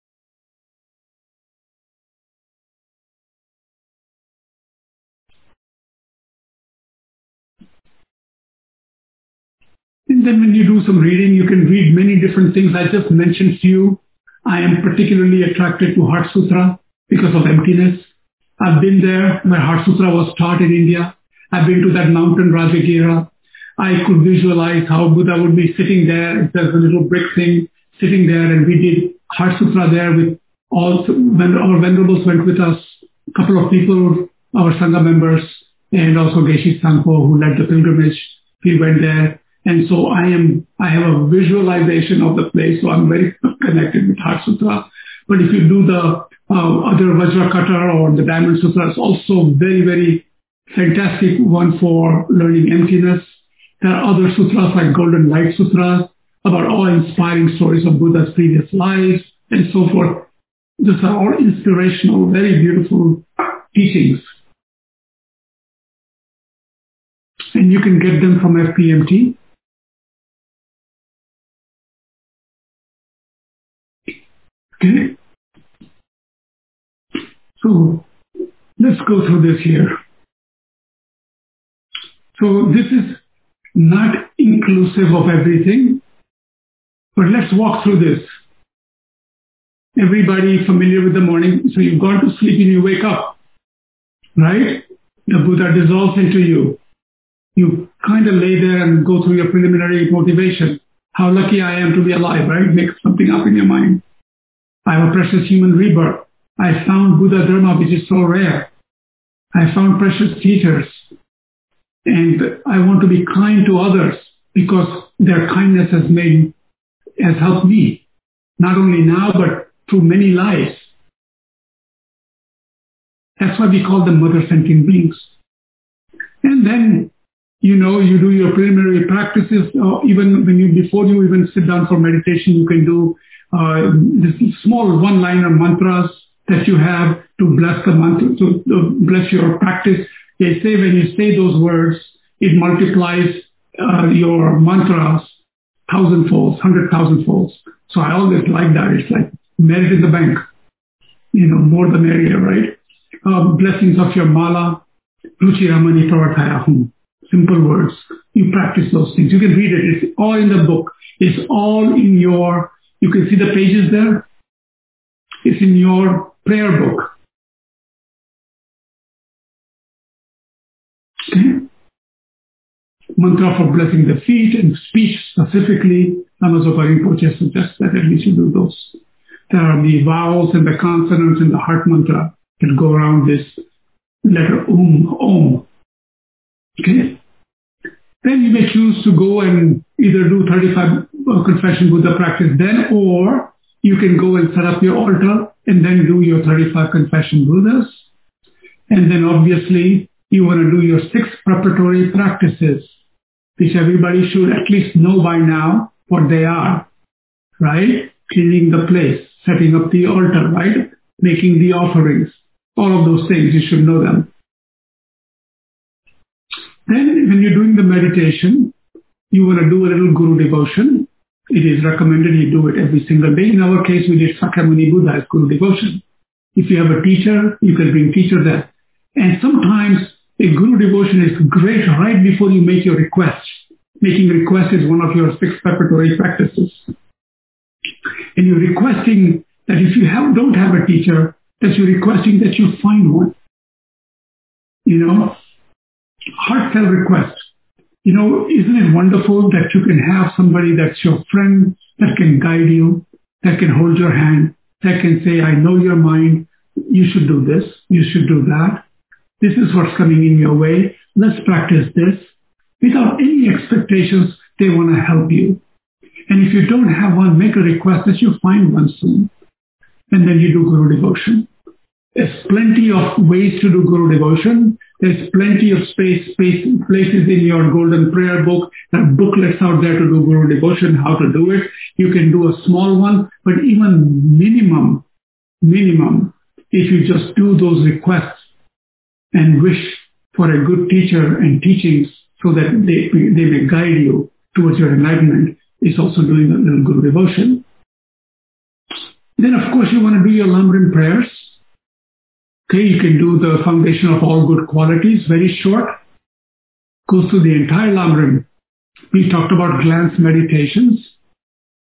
And then when you do some reading, you can read many different things. I just mentioned to you, I am particularly attracted to Heart Sutra because of emptiness. I've been there where Heart Sutra was taught in India. I've been to that mountain Rajagira. I could visualize how Buddha would be sitting there. There's a little brick thing sitting there, and we did Heart Sutra there with when our venerables went with us, a couple of people, our Sangha members, and also Geshe Sangpo, who led the pilgrimage. We went there. And so I have a visualization of the place, so I'm very connected with Heart Sutra. But if you do the other Vajrakata or the Diamond Sutra, it's also very, very fantastic one for learning emptiness. There are other sutras like Golden Light Sutras about awe-inspiring stories of Buddha's previous lives and so forth. These are all inspirational, very beautiful teachings. And you can get them from FPMT. Okay. So let's go through this here. So this is not inclusive of everything, but let's walk through this. Everybody familiar with the morning, so you've gone to sleep and you wake up, right? The Buddha dissolves into you. You kind of lay there and go through your preliminary motivation. How lucky I am to be alive, right? Make something up in your mind. I have a precious human rebirth. I found Buddha Dharma, which is so rare. I found precious teachers. And I want to be kind to others because their kindness has helped me. Not only now, but through many lives. That's why we call them mother sentient beings. And then, you do your preliminary practices, even before you even sit down for meditation, you can do this small one-liner mantras that you have to bless the mantra, to bless your practice. They say when you say those words, it multiplies your mantras 1,000-folds, 100,000-folds. So I always like that. It's like merit in the bank. More the merrier, right? Blessings of your mala, Ruchi Ramani Pravartayahum. Simple words. You practice those things. You can read it. It's all in the book. It's all in you can see the pages there. It's in your prayer book. Okay. Mantra for blessing the feet and speech specifically. Lama-Zopa Rinpoche suggests that at least you do those. There are the vowels and the consonants in the heart mantra that go around this letter Om. Okay. Then you may choose to go and either do 35 confession Buddha practice then, or you can go and set up your altar and then do your 35 confession Buddhas. And then obviously you want to do your 6 preparatory practices, which everybody should at least know by now what they are, right? Cleaning the place, setting up the altar, right? Making the offerings, all of those things, you should know them. Then when you're doing the meditation, you want to do a little Guru devotion. It is recommended you do it every single day. In our case, we did Sakyamuni Buddha as Guru devotion. If you have a teacher, you can bring teacher there. And sometimes a Guru devotion is great right before you make your request. Making request is one of your 6 preparatory practices. And you're requesting that if you don't have a teacher, that you're requesting that you find one. Heartfelt request. Isn't it wonderful that you can have somebody that's your friend, that can guide you, that can hold your hand, that can say, I know your mind, you should do this, you should do that. This is what's coming in your way. Let's practice this. Without any expectations, they want to help you. And if you don't have one, make a request that you find one soon. And then you do Guru devotion. There's plenty of ways to do Guru devotion. There's plenty of places in your golden prayer book. There are booklets out there to do Guru devotion, how to do it. You can do a small one, but even minimum, if you just do those requests and wish for a good teacher and teachings so that they may guide you towards your enlightenment, is also doing a little Guru devotion. Then, of course, you want to do your Lamrim prayers. Okay, you can do the foundation of all good qualities, very short. Goes through the entire Lamrim. We talked about glance meditations.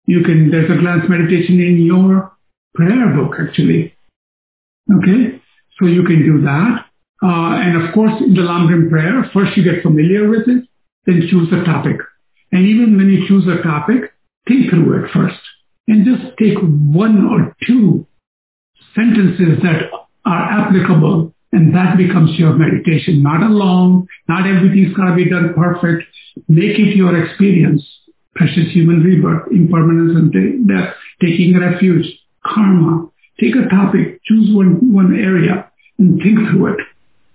There's a glance meditation in your prayer book, actually. Okay, So you can do that. And of course, in the Lamrim prayer, first you get familiar with it, then choose a topic. And even when you choose a topic, think through it first. And just take one or two sentences that are applicable, and that becomes your meditation. Not alone, not everything's got to be done perfect. Make it your experience. Precious human rebirth, impermanence and death, taking refuge, karma. Take a topic, choose one area, and think through it.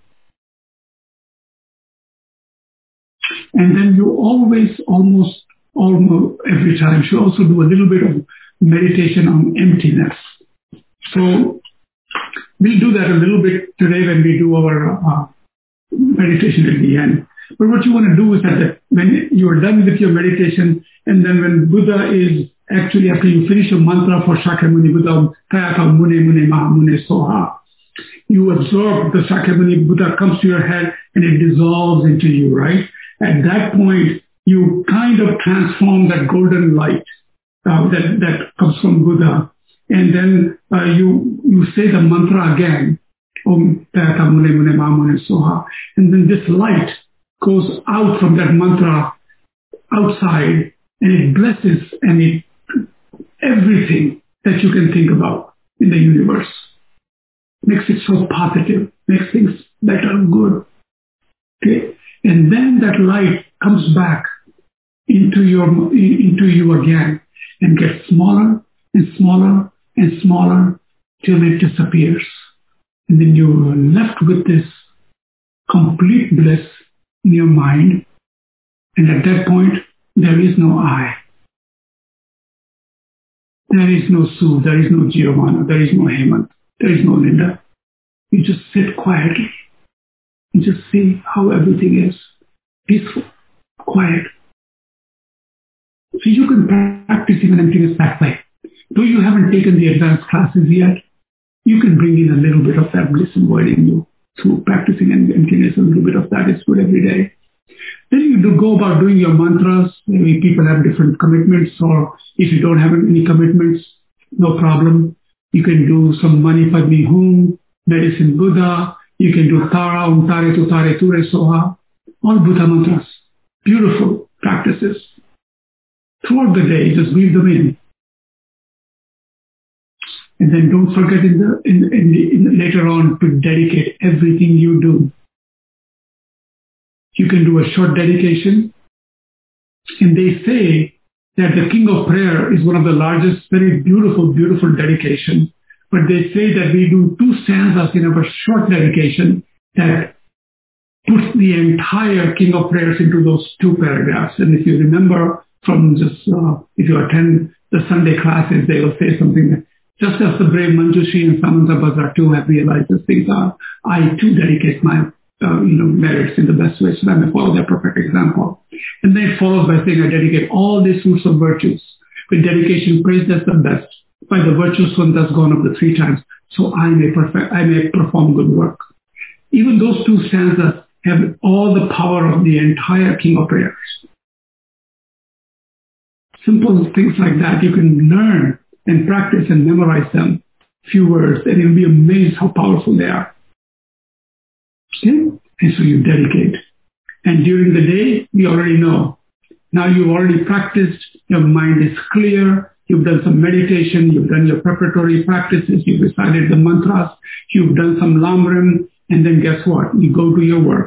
And then you almost every time, should also do a little bit of meditation on emptiness. So we'll do that a little bit today when we do our meditation at the end. But what you want to do is that when you are done with your meditation, and then when Buddha is actually, after you finish your mantra for Shakyamuni Buddha, Kayaka Mune Mune Mahamune Soha, you absorb the Shakyamuni Buddha comes to your head and it dissolves into you, right? At that point, you kind of transform that golden light that comes from Buddha. And then you say the mantra again, Om Tayaka Mune Mune Mahamune Soha. And then this light goes out from that mantra outside, and it blesses everything that you can think about in the universe. Makes it so positive, makes things better, good. Okay? And then that light comes back into you again and gets smaller and smaller and smaller till it disappears. And then you're left with this complete bliss in your mind. And at that point, there is no I. There is no Sue, there is no Giovanna, there is no Hemant, there is no Linda. You just sit quietly and just see how everything is peaceful, quiet. So you can practice even emptiness that way. Though you haven't taken the advanced classes yet, you can bring in a little bit of that bliss and void in you through practicing emptiness. A little bit of that is good every day. Then you do go about doing your mantras. Maybe people have different commitments, or if you don't have any commitments, no problem. You can do some Mani Padme Hum, Medicine Buddha. You can do Tara, Om Tare Tu Tare Ture Soha. All Buddha mantras. Beautiful practices. Throughout the day, just weave them in. And then don't forget later on to dedicate everything you do. You can do a short dedication. And they say that the King of Prayer is one of the largest, very beautiful, beautiful dedication. But they say that we do 2 stanzas in our short dedication that puts the entire King of Prayers into those 2 paragraphs. And if you remember from just, if you attend the Sunday classes, they will say something that, just as the brave Manjushri and Samanta Bazar too have realized these things are, I too dedicate my merits in the best way, so that I may follow their perfect example. And then it follows by saying, I dedicate all these fruits of virtues. With dedication, praise that's the best. By the virtues one that's gone up the 3 times, so I may perform good work. Even those 2 stanzas have all the power of the entire King of Prayers. Simple things like that, you can learn and practice and memorize them, few words, and you'll be amazed how powerful they are. Okay? And so you dedicate. And during the day, we already know. Now you've already practiced, your mind is clear, you've done some meditation, you've done your preparatory practices, you've recited the mantras, you've done some lamrim, and then guess what? You go to your work.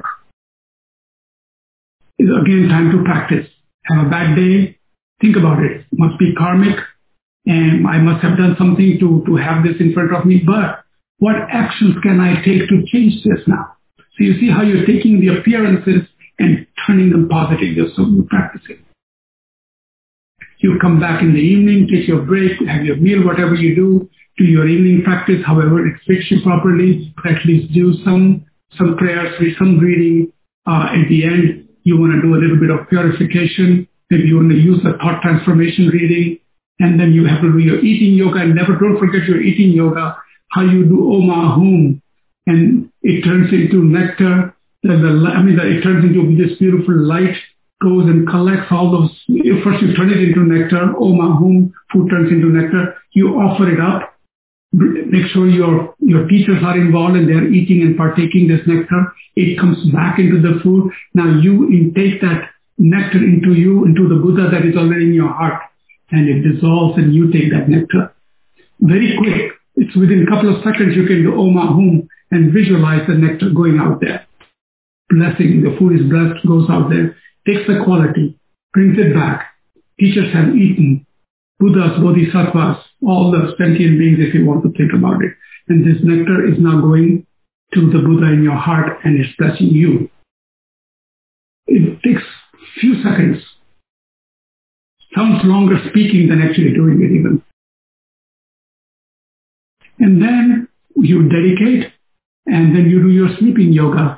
It's again time to practice. Have a bad day, think about it. It must be karmic, and I must have done something to have this in front of me, but what actions can I take to change this now? So you see how you're taking the appearances and turning them positive. You're so practicing. You come back in the evening, take your break, have your meal, whatever you do your evening practice, however it fits you properly, but at least do some prayers, some reading. At the end, you want to do a little bit of purification. Maybe you want to use the thought transformation reading. And then you have to do your eating yoga. And don't forget your eating yoga, how you do Om Ahum. And it turns into nectar. It turns into this beautiful light, goes and collects all those. First you turn it into nectar, Om Ahum, food turns into nectar. You offer it up. Make sure your teachers are involved and they're eating and partaking this nectar. It comes back into the food. Now you intake that nectar into you, into the Buddha that is already in your heart, and it dissolves and you take that nectar. Very quick. It's within a couple of seconds you can do Om Ahum and visualize the nectar going out there. Blessing, the food is blessed, goes out there, takes the quality, brings it back. Teachers have eaten. Buddhas, Bodhisattvas, all the sentient beings if you want to think about it. And this nectar is now going to the Buddha in your heart and is blessing you. It takes few seconds. Sounds longer speaking than actually doing it even. And then you dedicate and then you do your sleeping yoga.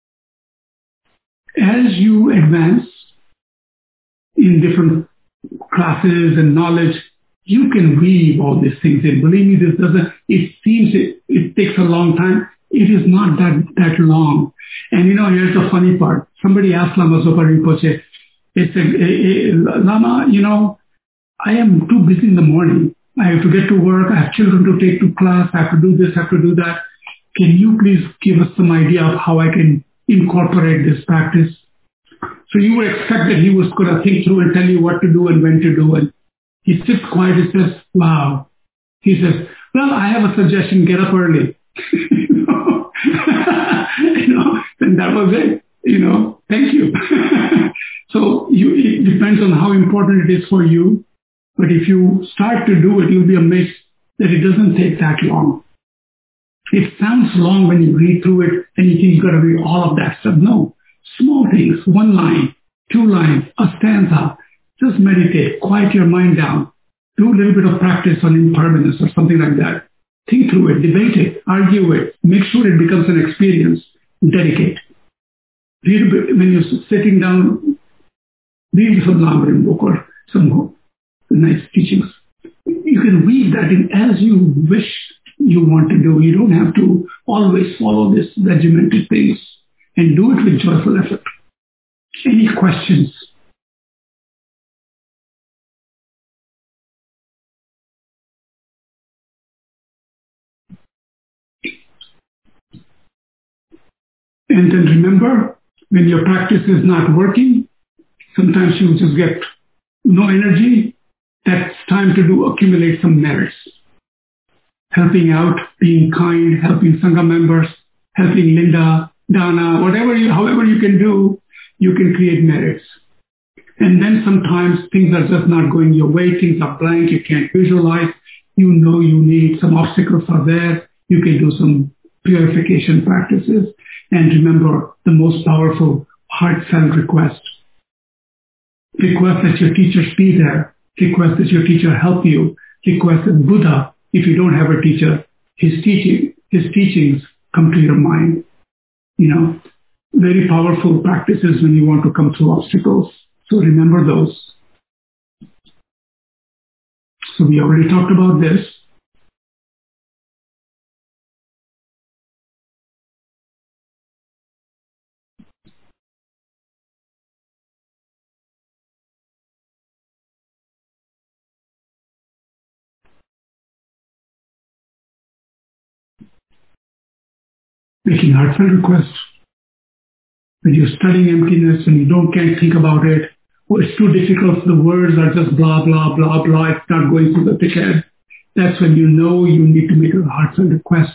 As you advance in different classes and knowledge, you can weave all these things in. Believe me, it takes a long time. It is not that long. And here's the funny part. Somebody asked Lama Zopa Rinpoche, they said, Lama, I am too busy in the morning. I have to get to work. I have children to take to class. I have to do this, I have to do that. Can you please give us some idea of how I can incorporate this practice? So you would expect that he was going to think through and tell you what to do and when to do it. He sits quiet and says, wow. He says, well, I have a suggestion, get up early. And that was it. Thank you. So it depends on how important it is for you. But if you start to do it, you'll be amazed that it doesn't take that long. It sounds long when you read through it and you think you've got to read all of that stuff. No. Small things, 1 line, 2 lines, a stanza. Just meditate, quiet your mind down. Do a little bit of practice on impermanence or something like that. Think through it, debate it, argue it. Make sure it becomes an experience. Dedicate. Read a bit, when you're sitting down, read some Lamrim book or some nice teachings. You can read that in as you wish you want to do. You don't have to always follow this regimented things. And do it with joyful effort. Any questions? And then remember, when your practice is not working, sometimes you just get no energy. That's time to accumulate some merits. Helping out, being kind, helping Sangha members, helping Linda, Dana, however you can do, you can create merits. And then sometimes things are just not going your way, things are blank, you can't visualize, you need some obstacles are there, you can do some purification practices. And remember, the most powerful, heartfelt request. Request that your teachers be there. Request that your teacher help you. Request that Buddha, if you don't have a teacher, his teachings come to your mind. Very powerful practices when you want to come through obstacles. So remember those. So we already talked about this. Making heartfelt requests. When you're studying emptiness and can't think about it, or it's too difficult, the words are just blah, blah, blah, blah, it's not going through the thick head. That's when you know you need to make a heartfelt request.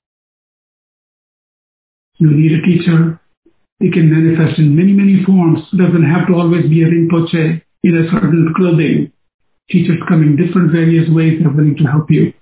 You need a teacher. They can manifest in many, many forms. It doesn't have to always be a Rinpoche in a certain clothing. Teachers come in different various ways that are willing to help you.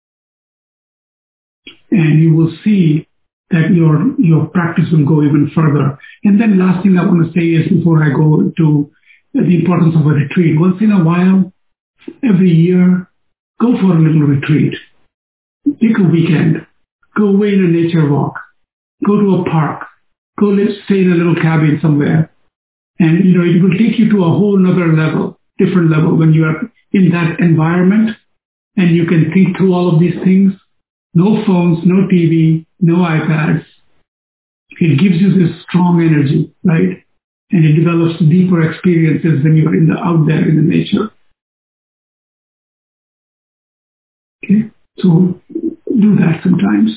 And you will see that your practice will go even further. And then last thing I want to say is, before I go to the importance of a retreat, once in a while, every year, go for a little retreat. Take a weekend. Go away in a nature walk. Go to a park. Go stay in a little cabin somewhere. And, it will take you to a whole other level, different level when you are in that environment and you can think through all of these things. No phones, no TV, no iPads. It gives you this strong energy, right? And it develops deeper experiences when you're out there in the nature. Okay? So do that sometimes.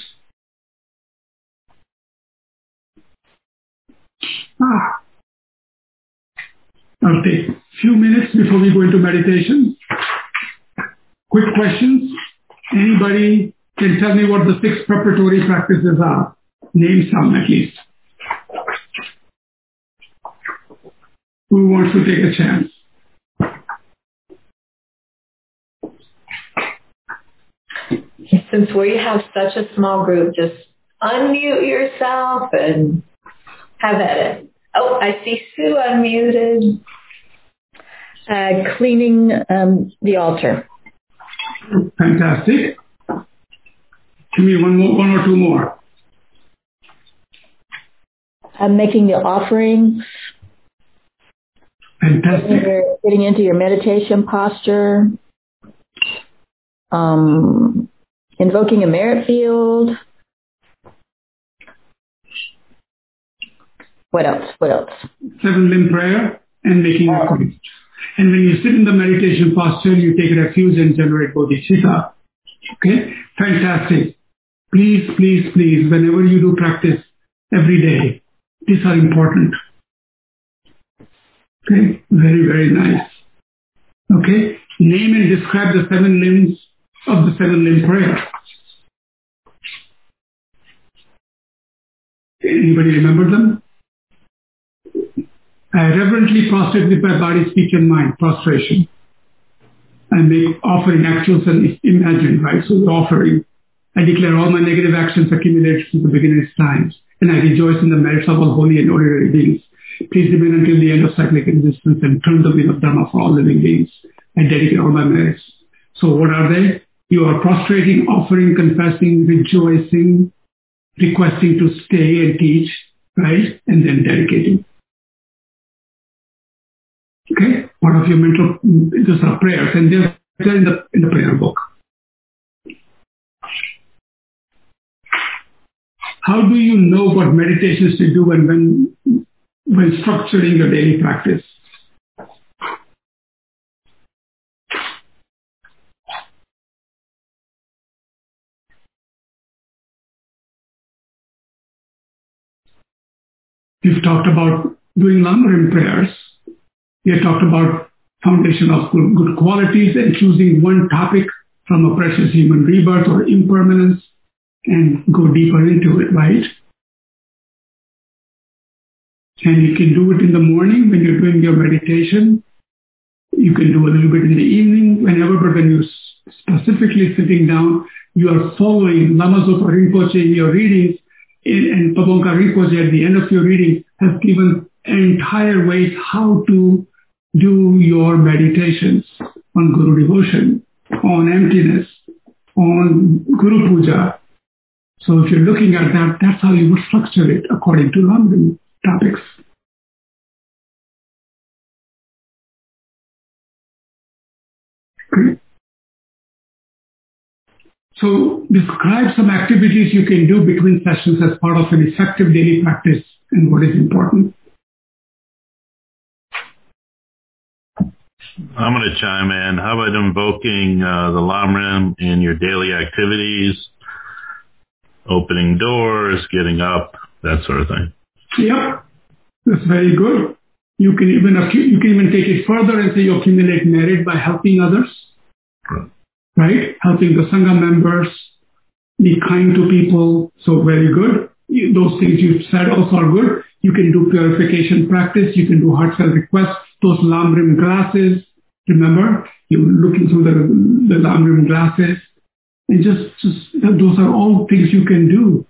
I'll take a few minutes before we go into meditation. Quick questions. Anybody can tell me what the 6 preparatory practices are? Name some at least. Who wants to take a chance? Since we have such a small group, just unmute yourself and have at it. Oh, I see Sue unmuted. Cleaning the altar. Fantastic. Give me one or two more. Making the offerings. Fantastic. Getting into your meditation posture. Invoking a merit field. What else? 7-limb prayer and making a request. And when you sit in the meditation posture, you take refuge and generate bodhicitta. Okay? Fantastic. Please, whenever you do practice every day, these are important. Okay? Very, very nice. Okay? Name and describe the 7 limbs of the 7-limb prayer. Anybody remember them? I reverently prostrate with my body, speech, and mind, prostration. I make offering actuals and imagined, right? So the offering. I declare all my negative actions accumulated since the beginning of times, and I rejoice in the merits of all holy and ordinary beings. Please remain until the end of cyclic existence and turn the wheel of Dharma for all living beings. I dedicate all my merits. So what are they? You are prostrating, offering, confessing, rejoicing, requesting to stay and teach, right? And then dedicating. Okay? Part of your mental, those are prayers, and they're in the prayer book. How do you know what meditations to do and when structuring your daily practice? We've talked about doing Lamrim prayers. We have talked about foundation of good qualities and choosing one topic from a precious human rebirth or impermanence and go deeper into it, right? And you can do it in the morning when you're doing your meditation. You can do a little bit in the evening, whenever, but when you're specifically sitting down, you are following Lama Zopa Rinpoche in your readings, and Pabonka Rinpoche at the end of your reading has given entire ways how to do your meditations on Guru devotion, on emptiness, on Guru Puja. So if you're looking at that, that's how you would structure it according to Lamrim topics. Okay. So describe some activities you can do between sessions as part of an effective daily practice and what is important. I'm going to chime in. How about invoking the Lamrim in your daily activities, opening doors, getting up, that sort of thing? Yep, that's very good. You can even take it further and say you accumulate merit by helping others, right? Helping the Sangha members, be kind to people. So very good. Those things you've said also are good. You can do purification practice. You can do heartfelt requests. Those Lamrim glasses, remember? You're looking through the Lamrim glasses. And just those are all things you can do.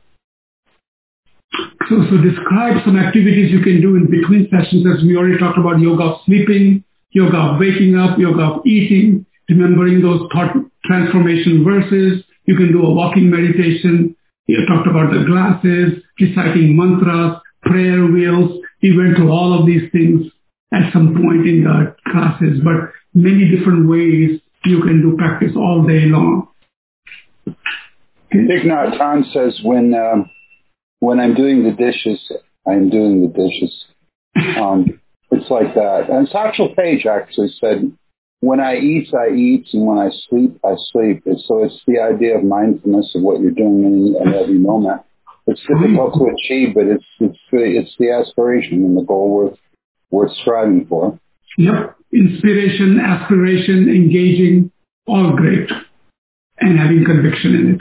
So describe some activities you can do in between sessions, as we already talked about yoga of sleeping, yoga of waking up, yoga of eating, remembering those thought transformation verses. You can do a walking meditation. We talked about the glasses, reciting mantras, prayer wheels. We went through all of these things at some point in the classes, but many different ways you can do practice all day long. Thich Nhat Hanh says, when I'm doing the dishes, I'm doing the dishes. It's like that. And Satchel Paige actually said, when I eat, and when I sleep, I sleep. And so it's the idea of mindfulness of what you're doing in every moment. It's difficult to achieve, but it's the aspiration and the goal worth striving for. Yep. Inspiration, aspiration, engaging, all great. And having conviction in it.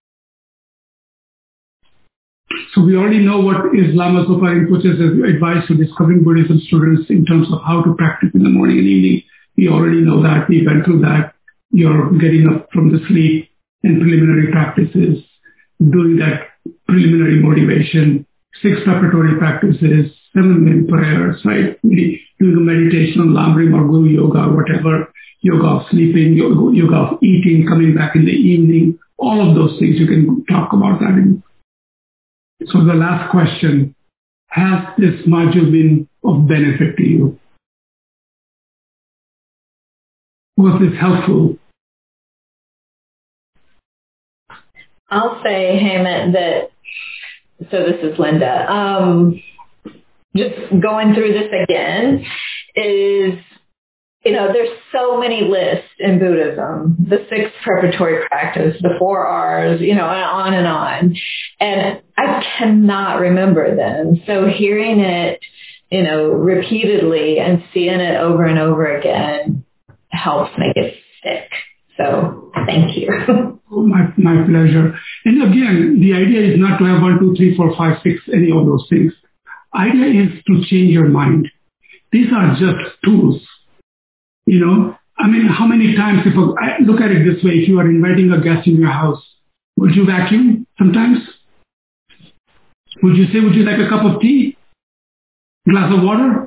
So we already know what is Lama Zopa Rinpoche's advice to discovering Buddhism students in terms of how to practice in the morning and evening. We already know that. We went through that. You're getting up from the sleep and preliminary practices, doing that preliminary motivation, 6 preparatory practices, 7 main prayers, right? Doing a meditation on Lamrim or Guru Yoga, whatever, yoga of sleeping, yoga of eating, coming back in the evening, all of those things. You can talk about that. So the last question, has this module been of benefit to you? Was this helpful? I'll say, Hemant, that, so this is Linda, just going through this again is, there's so many lists in Buddhism, the 6 preparatory practice, the 4 R's, and on and on. And I cannot remember them. So hearing it, repeatedly and seeing it over and over again helps make it stick. So thank you. My pleasure. And again, the idea is not to have 1, 2, 3, 4, 5, 6, any of those things. Idea is to change your mind. These are just tools. How many times, I look at it this way, if you are inviting a guest in your house, would you vacuum sometimes? Would you say, would you like a cup of tea? Glass of water?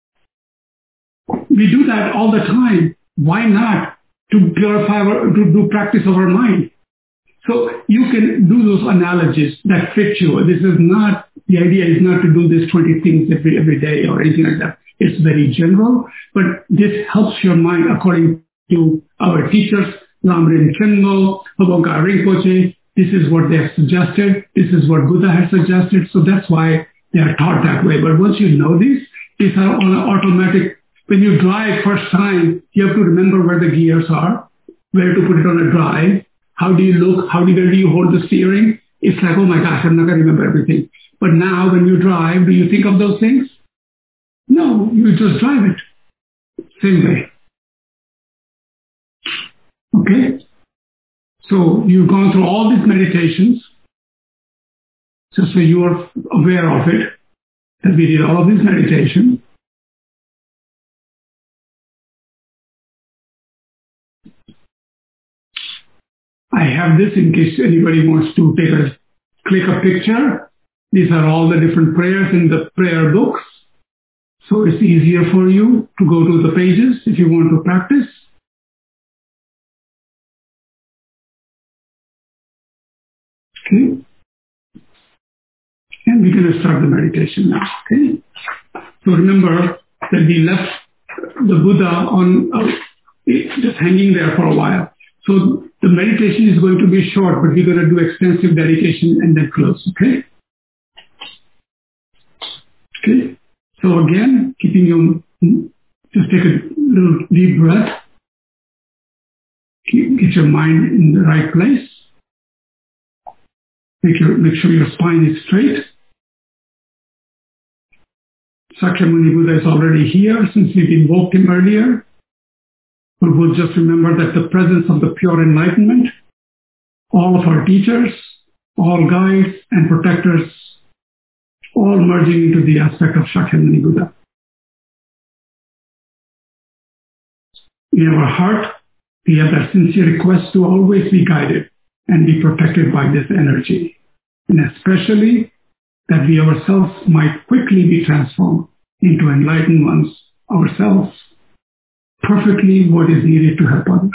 We do that all the time. Why not? To purify, to do practice of our mind. So you can do those analogies that fit you. The idea is not to do this 20 things every day or anything like that. It's very general, but this helps your mind according to our teachers, Lamrim Chenmo, Hobonka Rinpoche. This is what they have suggested. This is what Buddha has suggested. So that's why they are taught that way. But once you know these are on an automatic. When you drive first time, you have to remember where the gears are, where to put it on a drive. How do you look? Where do you hold the steering? It's like, oh my gosh, I'm not going to remember everything. But now when you drive, do you think of those things? No, you just drive it. Same way. Okay? So you've gone through all these meditations, just so you are aware of it, that we did all of these meditations. I have this in case anybody wants to click a picture. These are all the different prayers in the prayer books. So it's easier for you to go to the pages if you want to practice. Okay. And we're going to start the meditation now. Okay. So remember that we left the Buddha on just hanging there for a while. So the meditation is going to be short, but we're going to do extensive dedication and then close. Okay. Okay. So again, just take a little deep breath. Get your mind in the right place. Make sure your spine is straight. Sakyamuni Buddha is already here since we've invoked him earlier. But we'll just remember that the presence of the pure enlightenment, all of our teachers, all guides and protectors, all merging into the aspect of Shakyamuni Buddha. In our heart, we have that sincere request to always be guided and be protected by this energy. And especially that we ourselves might quickly be transformed into enlightened ones ourselves, perfectly what is needed to help others.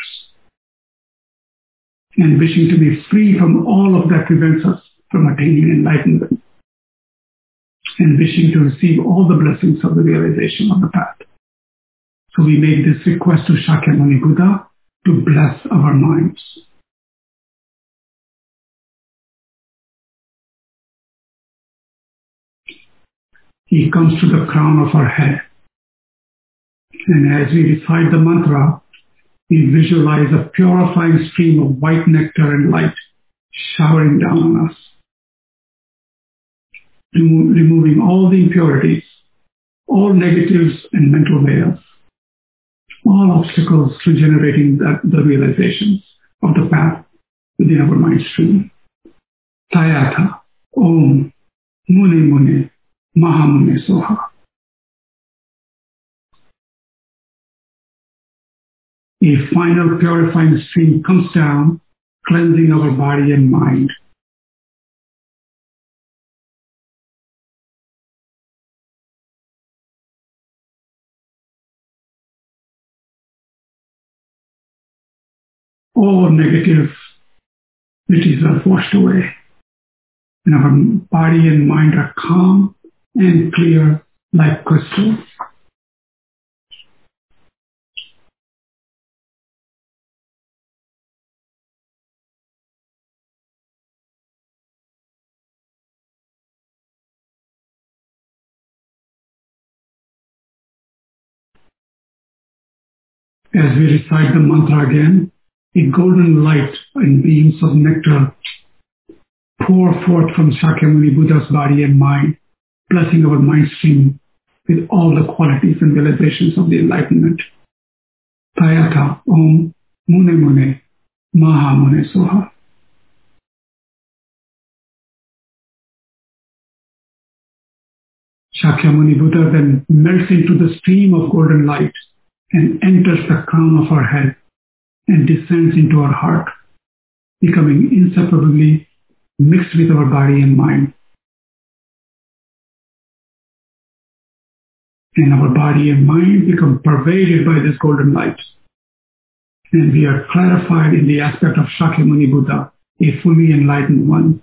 And wishing to be free from all of that prevents us from attaining enlightenment. And wishing to receive all the blessings of the realization of the path. So we make this request to Shakyamuni Buddha to bless our minds. He comes to the crown of our head. And as we recite the mantra, we visualize a purifying stream of white nectar and light showering down on us, removing all the impurities, all negatives and mental veils, all obstacles to generating the realizations of the path within our mind stream. Tayatha, Om, Mune Mune, Mahamune Soha. A final purifying stream comes down, cleansing our body and mind. All negativities are washed away, and our body and mind are calm and clear like crystal. As we recite the mantra again, a golden light and beams of nectar pour forth from Shakyamuni Buddha's body and mind, blessing our mind stream with all the qualities and realizations of the enlightenment. Tayatha Om Mune Mune Mahamune Soha. Shakyamuni Buddha then melts into the stream of golden light and enters the crown of our head and descends into our heart, becoming inseparably mixed with our body and mind. And our body and mind become pervaded by this golden light. And we are clarified in the aspect of Shakyamuni Buddha, a fully enlightened one.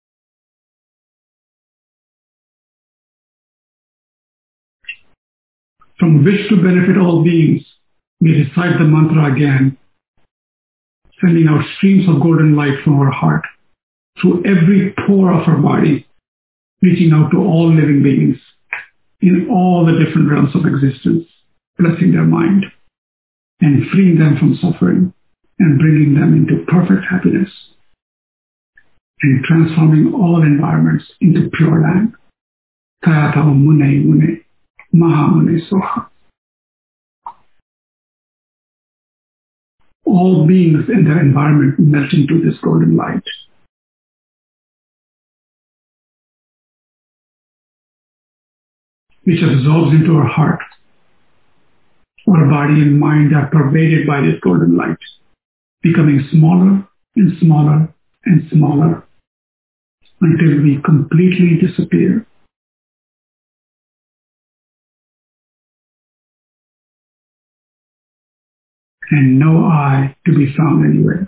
From which to benefit all beings, we recite the mantra again, sending out streams of golden light from our heart through every pore of our body, reaching out to all living beings in all the different realms of existence, blessing their mind and freeing them from suffering and bringing them into perfect happiness and transforming all environments into pure land. Tayatha Mune Mune Mahamune Soha. All beings and their environment melt into this golden light. Which absorbs into our heart. Our body and mind are pervaded by this golden light, becoming smaller and smaller and smaller until we completely disappear. And no I to be found anywhere.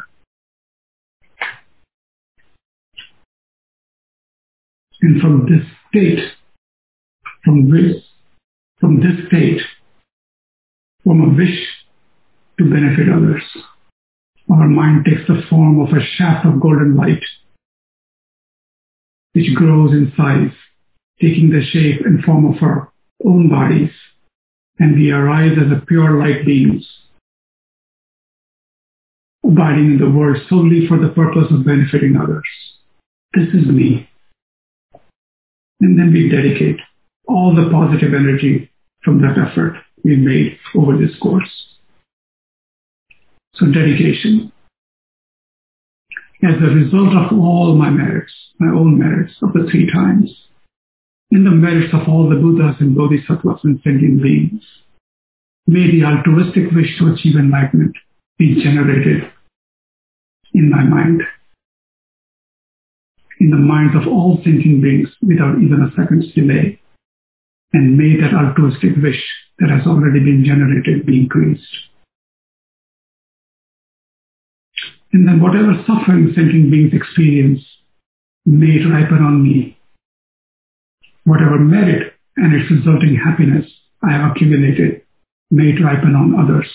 And from this state, from a wish to benefit others, our mind takes the form of a shaft of golden light, which grows in size, taking the shape and form of our own bodies, and we arise as a pure light beings, abiding in the world solely for the purpose of benefiting others. This is me. And then we dedicate all the positive energy from that effort we made over this course. So dedication. As a result of all my merits, my own merits of the 3 times, in the merits of all the Buddhas and Bodhisattvas and sentient beings, may the altruistic wish to achieve enlightenment be generated in my mind, in the minds of all sentient beings without even a second's delay. And may that altruistic wish that has already been generated be increased. And then whatever suffering sentient beings experience, may it ripen on me. Whatever merit and its resulting happiness I have accumulated, may it ripen on others.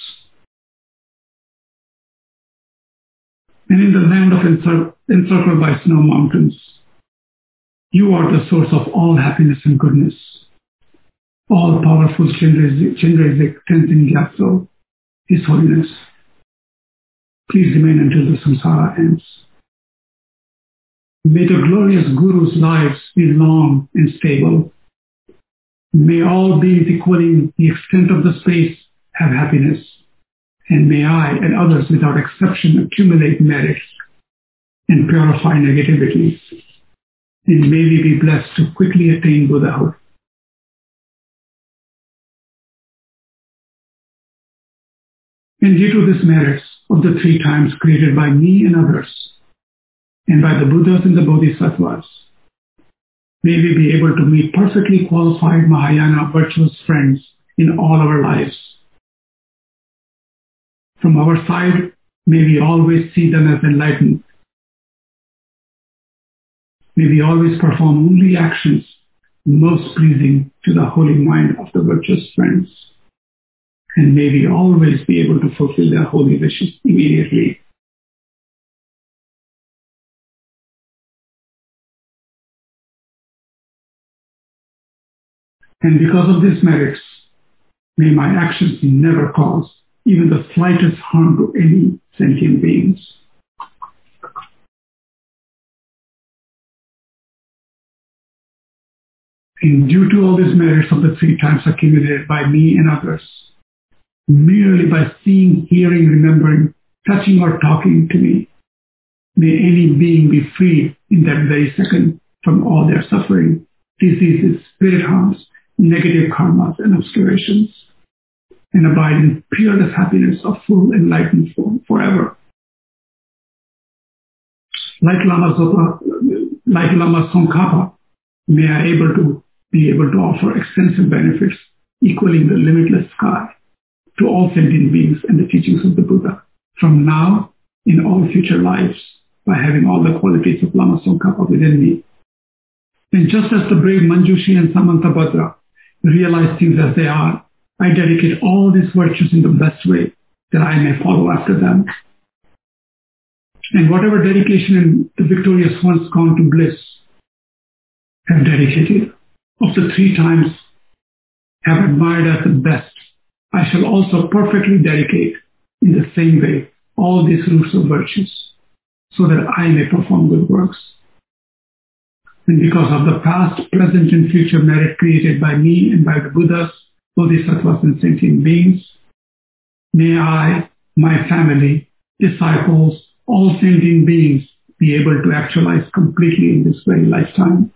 And in the land of encircled by snow mountains, you are the source of all happiness and goodness. All powerful Chenrezig Tenzin Gyatso, His Holiness, please remain until the samsara ends. May the glorious Guru's lives be long and stable. May all beings equaling the extent of the space have happiness. And may I and others without exception accumulate merits and purify negativities. And may we be blessed to quickly attain Buddhahood. And due to this merits of the 3 times created by me and others, and by the Buddhas and the Bodhisattvas, may we be able to meet perfectly qualified Mahayana virtuous friends in all our lives. From our side, may we always see them as enlightened. May we always perform only actions most pleasing to the holy mind of the virtuous friends. And may we always be able to fulfill their holy wishes immediately. And because of these merits, may my actions never cause even the slightest harm to any sentient beings. And due to all these merits of the 3 times accumulated by me and others, merely by seeing, hearing, remembering, touching or talking to me, may any being be freed in that very second from all their suffering, diseases, spirit harms, negative karmas and obscurations, and abide in peerless happiness of full enlightened form forever. Like Lama Tsongkhapa, may I be able to offer extensive benefits equaling the limitless sky to all sentient beings and the teachings of the Buddha from now in all future lives by having all the qualities of Lama Tsongkhapa within me. And just as the brave Manjushri and Samantabhadra realize things as they are, I dedicate all these virtues in the best way that I may follow after them. And whatever dedication the victorious ones gone to bliss have dedicated, of the 3 times have admired as the best, I shall also perfectly dedicate in the same way all these roots of virtues, so that I may perform good works. And because of the past, present, and future merit created by me and by the Buddhas, Bodhisattvas, and sentient beings, may I, my family, disciples, all sentient beings be able to actualize completely in this very lifetime.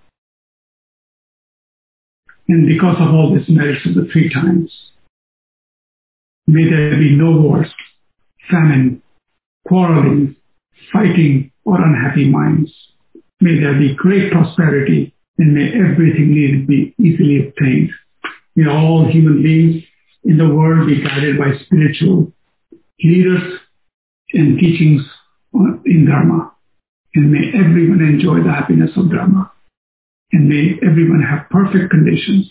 And because of all these merits of the 3 times, may there be no wars, famine, quarreling, fighting, or unhappy minds. May there be great prosperity, and may everything needed be easily obtained. May all human beings in the world be guided by spiritual leaders and teachings in Dharma. And may everyone enjoy the happiness of Dharma. And may everyone have perfect conditions.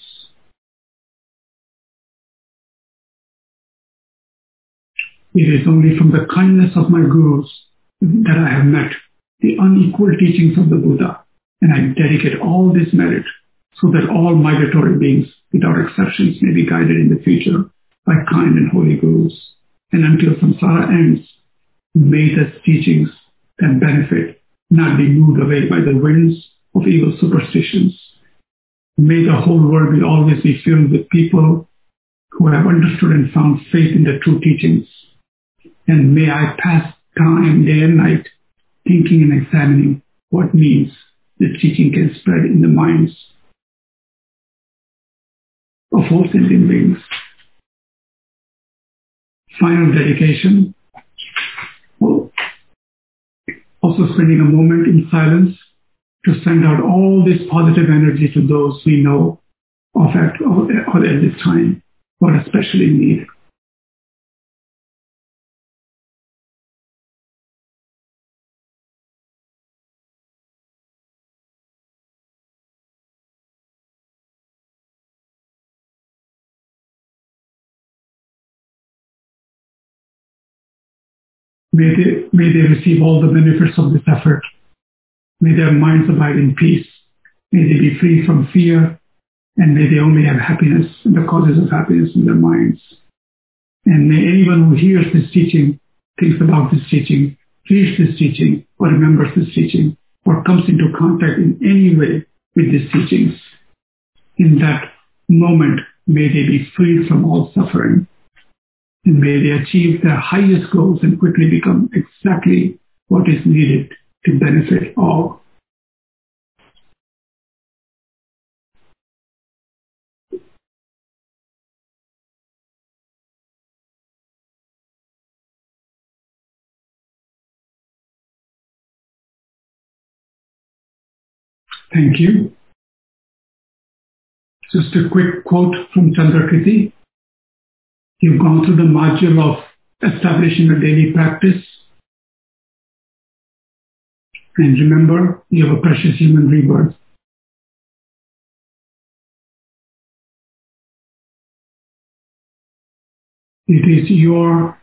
It is only from the kindness of my gurus that I have met the unequaled teachings of the Buddha, and I dedicate all this merit so that all migratory beings, without exceptions, may be guided in the future by kind and holy gurus. And until samsara ends, may the teachings and benefit not be moved away by the winds of evil superstitions. May the whole world always be filled with people who have understood and found faith in the true teachings. And may I pass time day and night thinking and examining what means the teaching can spread in the minds of all sentient beings. Final dedication. Also spending a moment in silence to send out all this positive energy to those we know of at this time, or especially need. May they receive all the benefits of this effort. May their minds abide in peace. May they be free from fear. And may they only have happiness and the causes of happiness in their minds. And may anyone who hears this teaching thinks about this teaching, reads this teaching, or remembers this teaching, or comes into contact in any way with these teachings, in that moment, may they be freed from all suffering, and may they achieve their highest goals and quickly become exactly what is needed to benefit all. Thank you. Just a quick quote from Chandrakirti. You've gone through the module of establishing a daily practice. And remember, you have a precious human rebirth. It is your,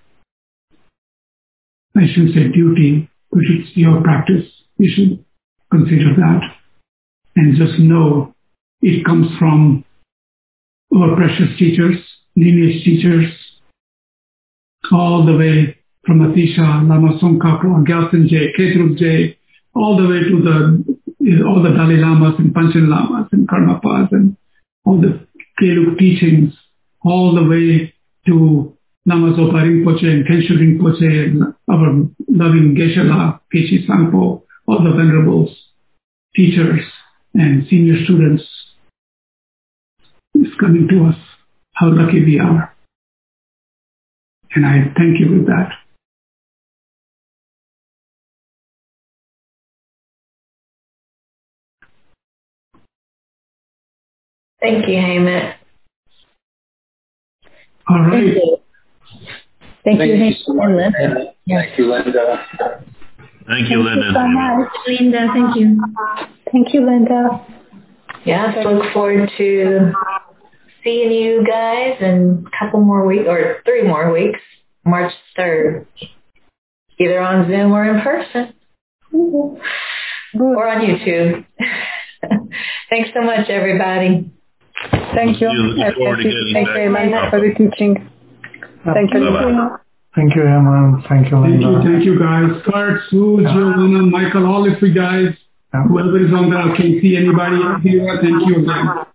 I shouldn't say duty, but it's your practice. You should consider that. And just know it comes from our precious teachers, lineage teachers, all the way from Atisha, Lama Tsongkhapa, Gyaltsen Je, Khedrup Je, all the way to all the Dalai Lamas and Panchen Lamas and Karmapas and all the Gelug teachings, all the way to Lama Zopa Rinpoche and Kensho Rinpoche and our loving Geshe-la, Geshe Sangpo, all the venerables, teachers and senior students. It's coming to us. How lucky we are. And I thank you with that. Thank you, Hemant. All right. Thank you, Thank you so much. Linda. Thank you, Linda. Thank you, Linda. So much, Linda. Thank you. Thank you, Linda. Yes, I look forward to seeing you guys in a couple more weeks, or 3 more weeks, March 3rd, either on Zoom or in person, or on YouTube. Thanks so much, everybody. Thank you. Look forward to getting Thank you very back. much for the teaching. Thank you. Bye-bye. Thank you, Emma. Thank you, Linda. Thank you guys. Kurt, Sue, Giovanna, Michael, all of you guys. Yeah. Whoever is on there, I can't see anybody here. Thank you again.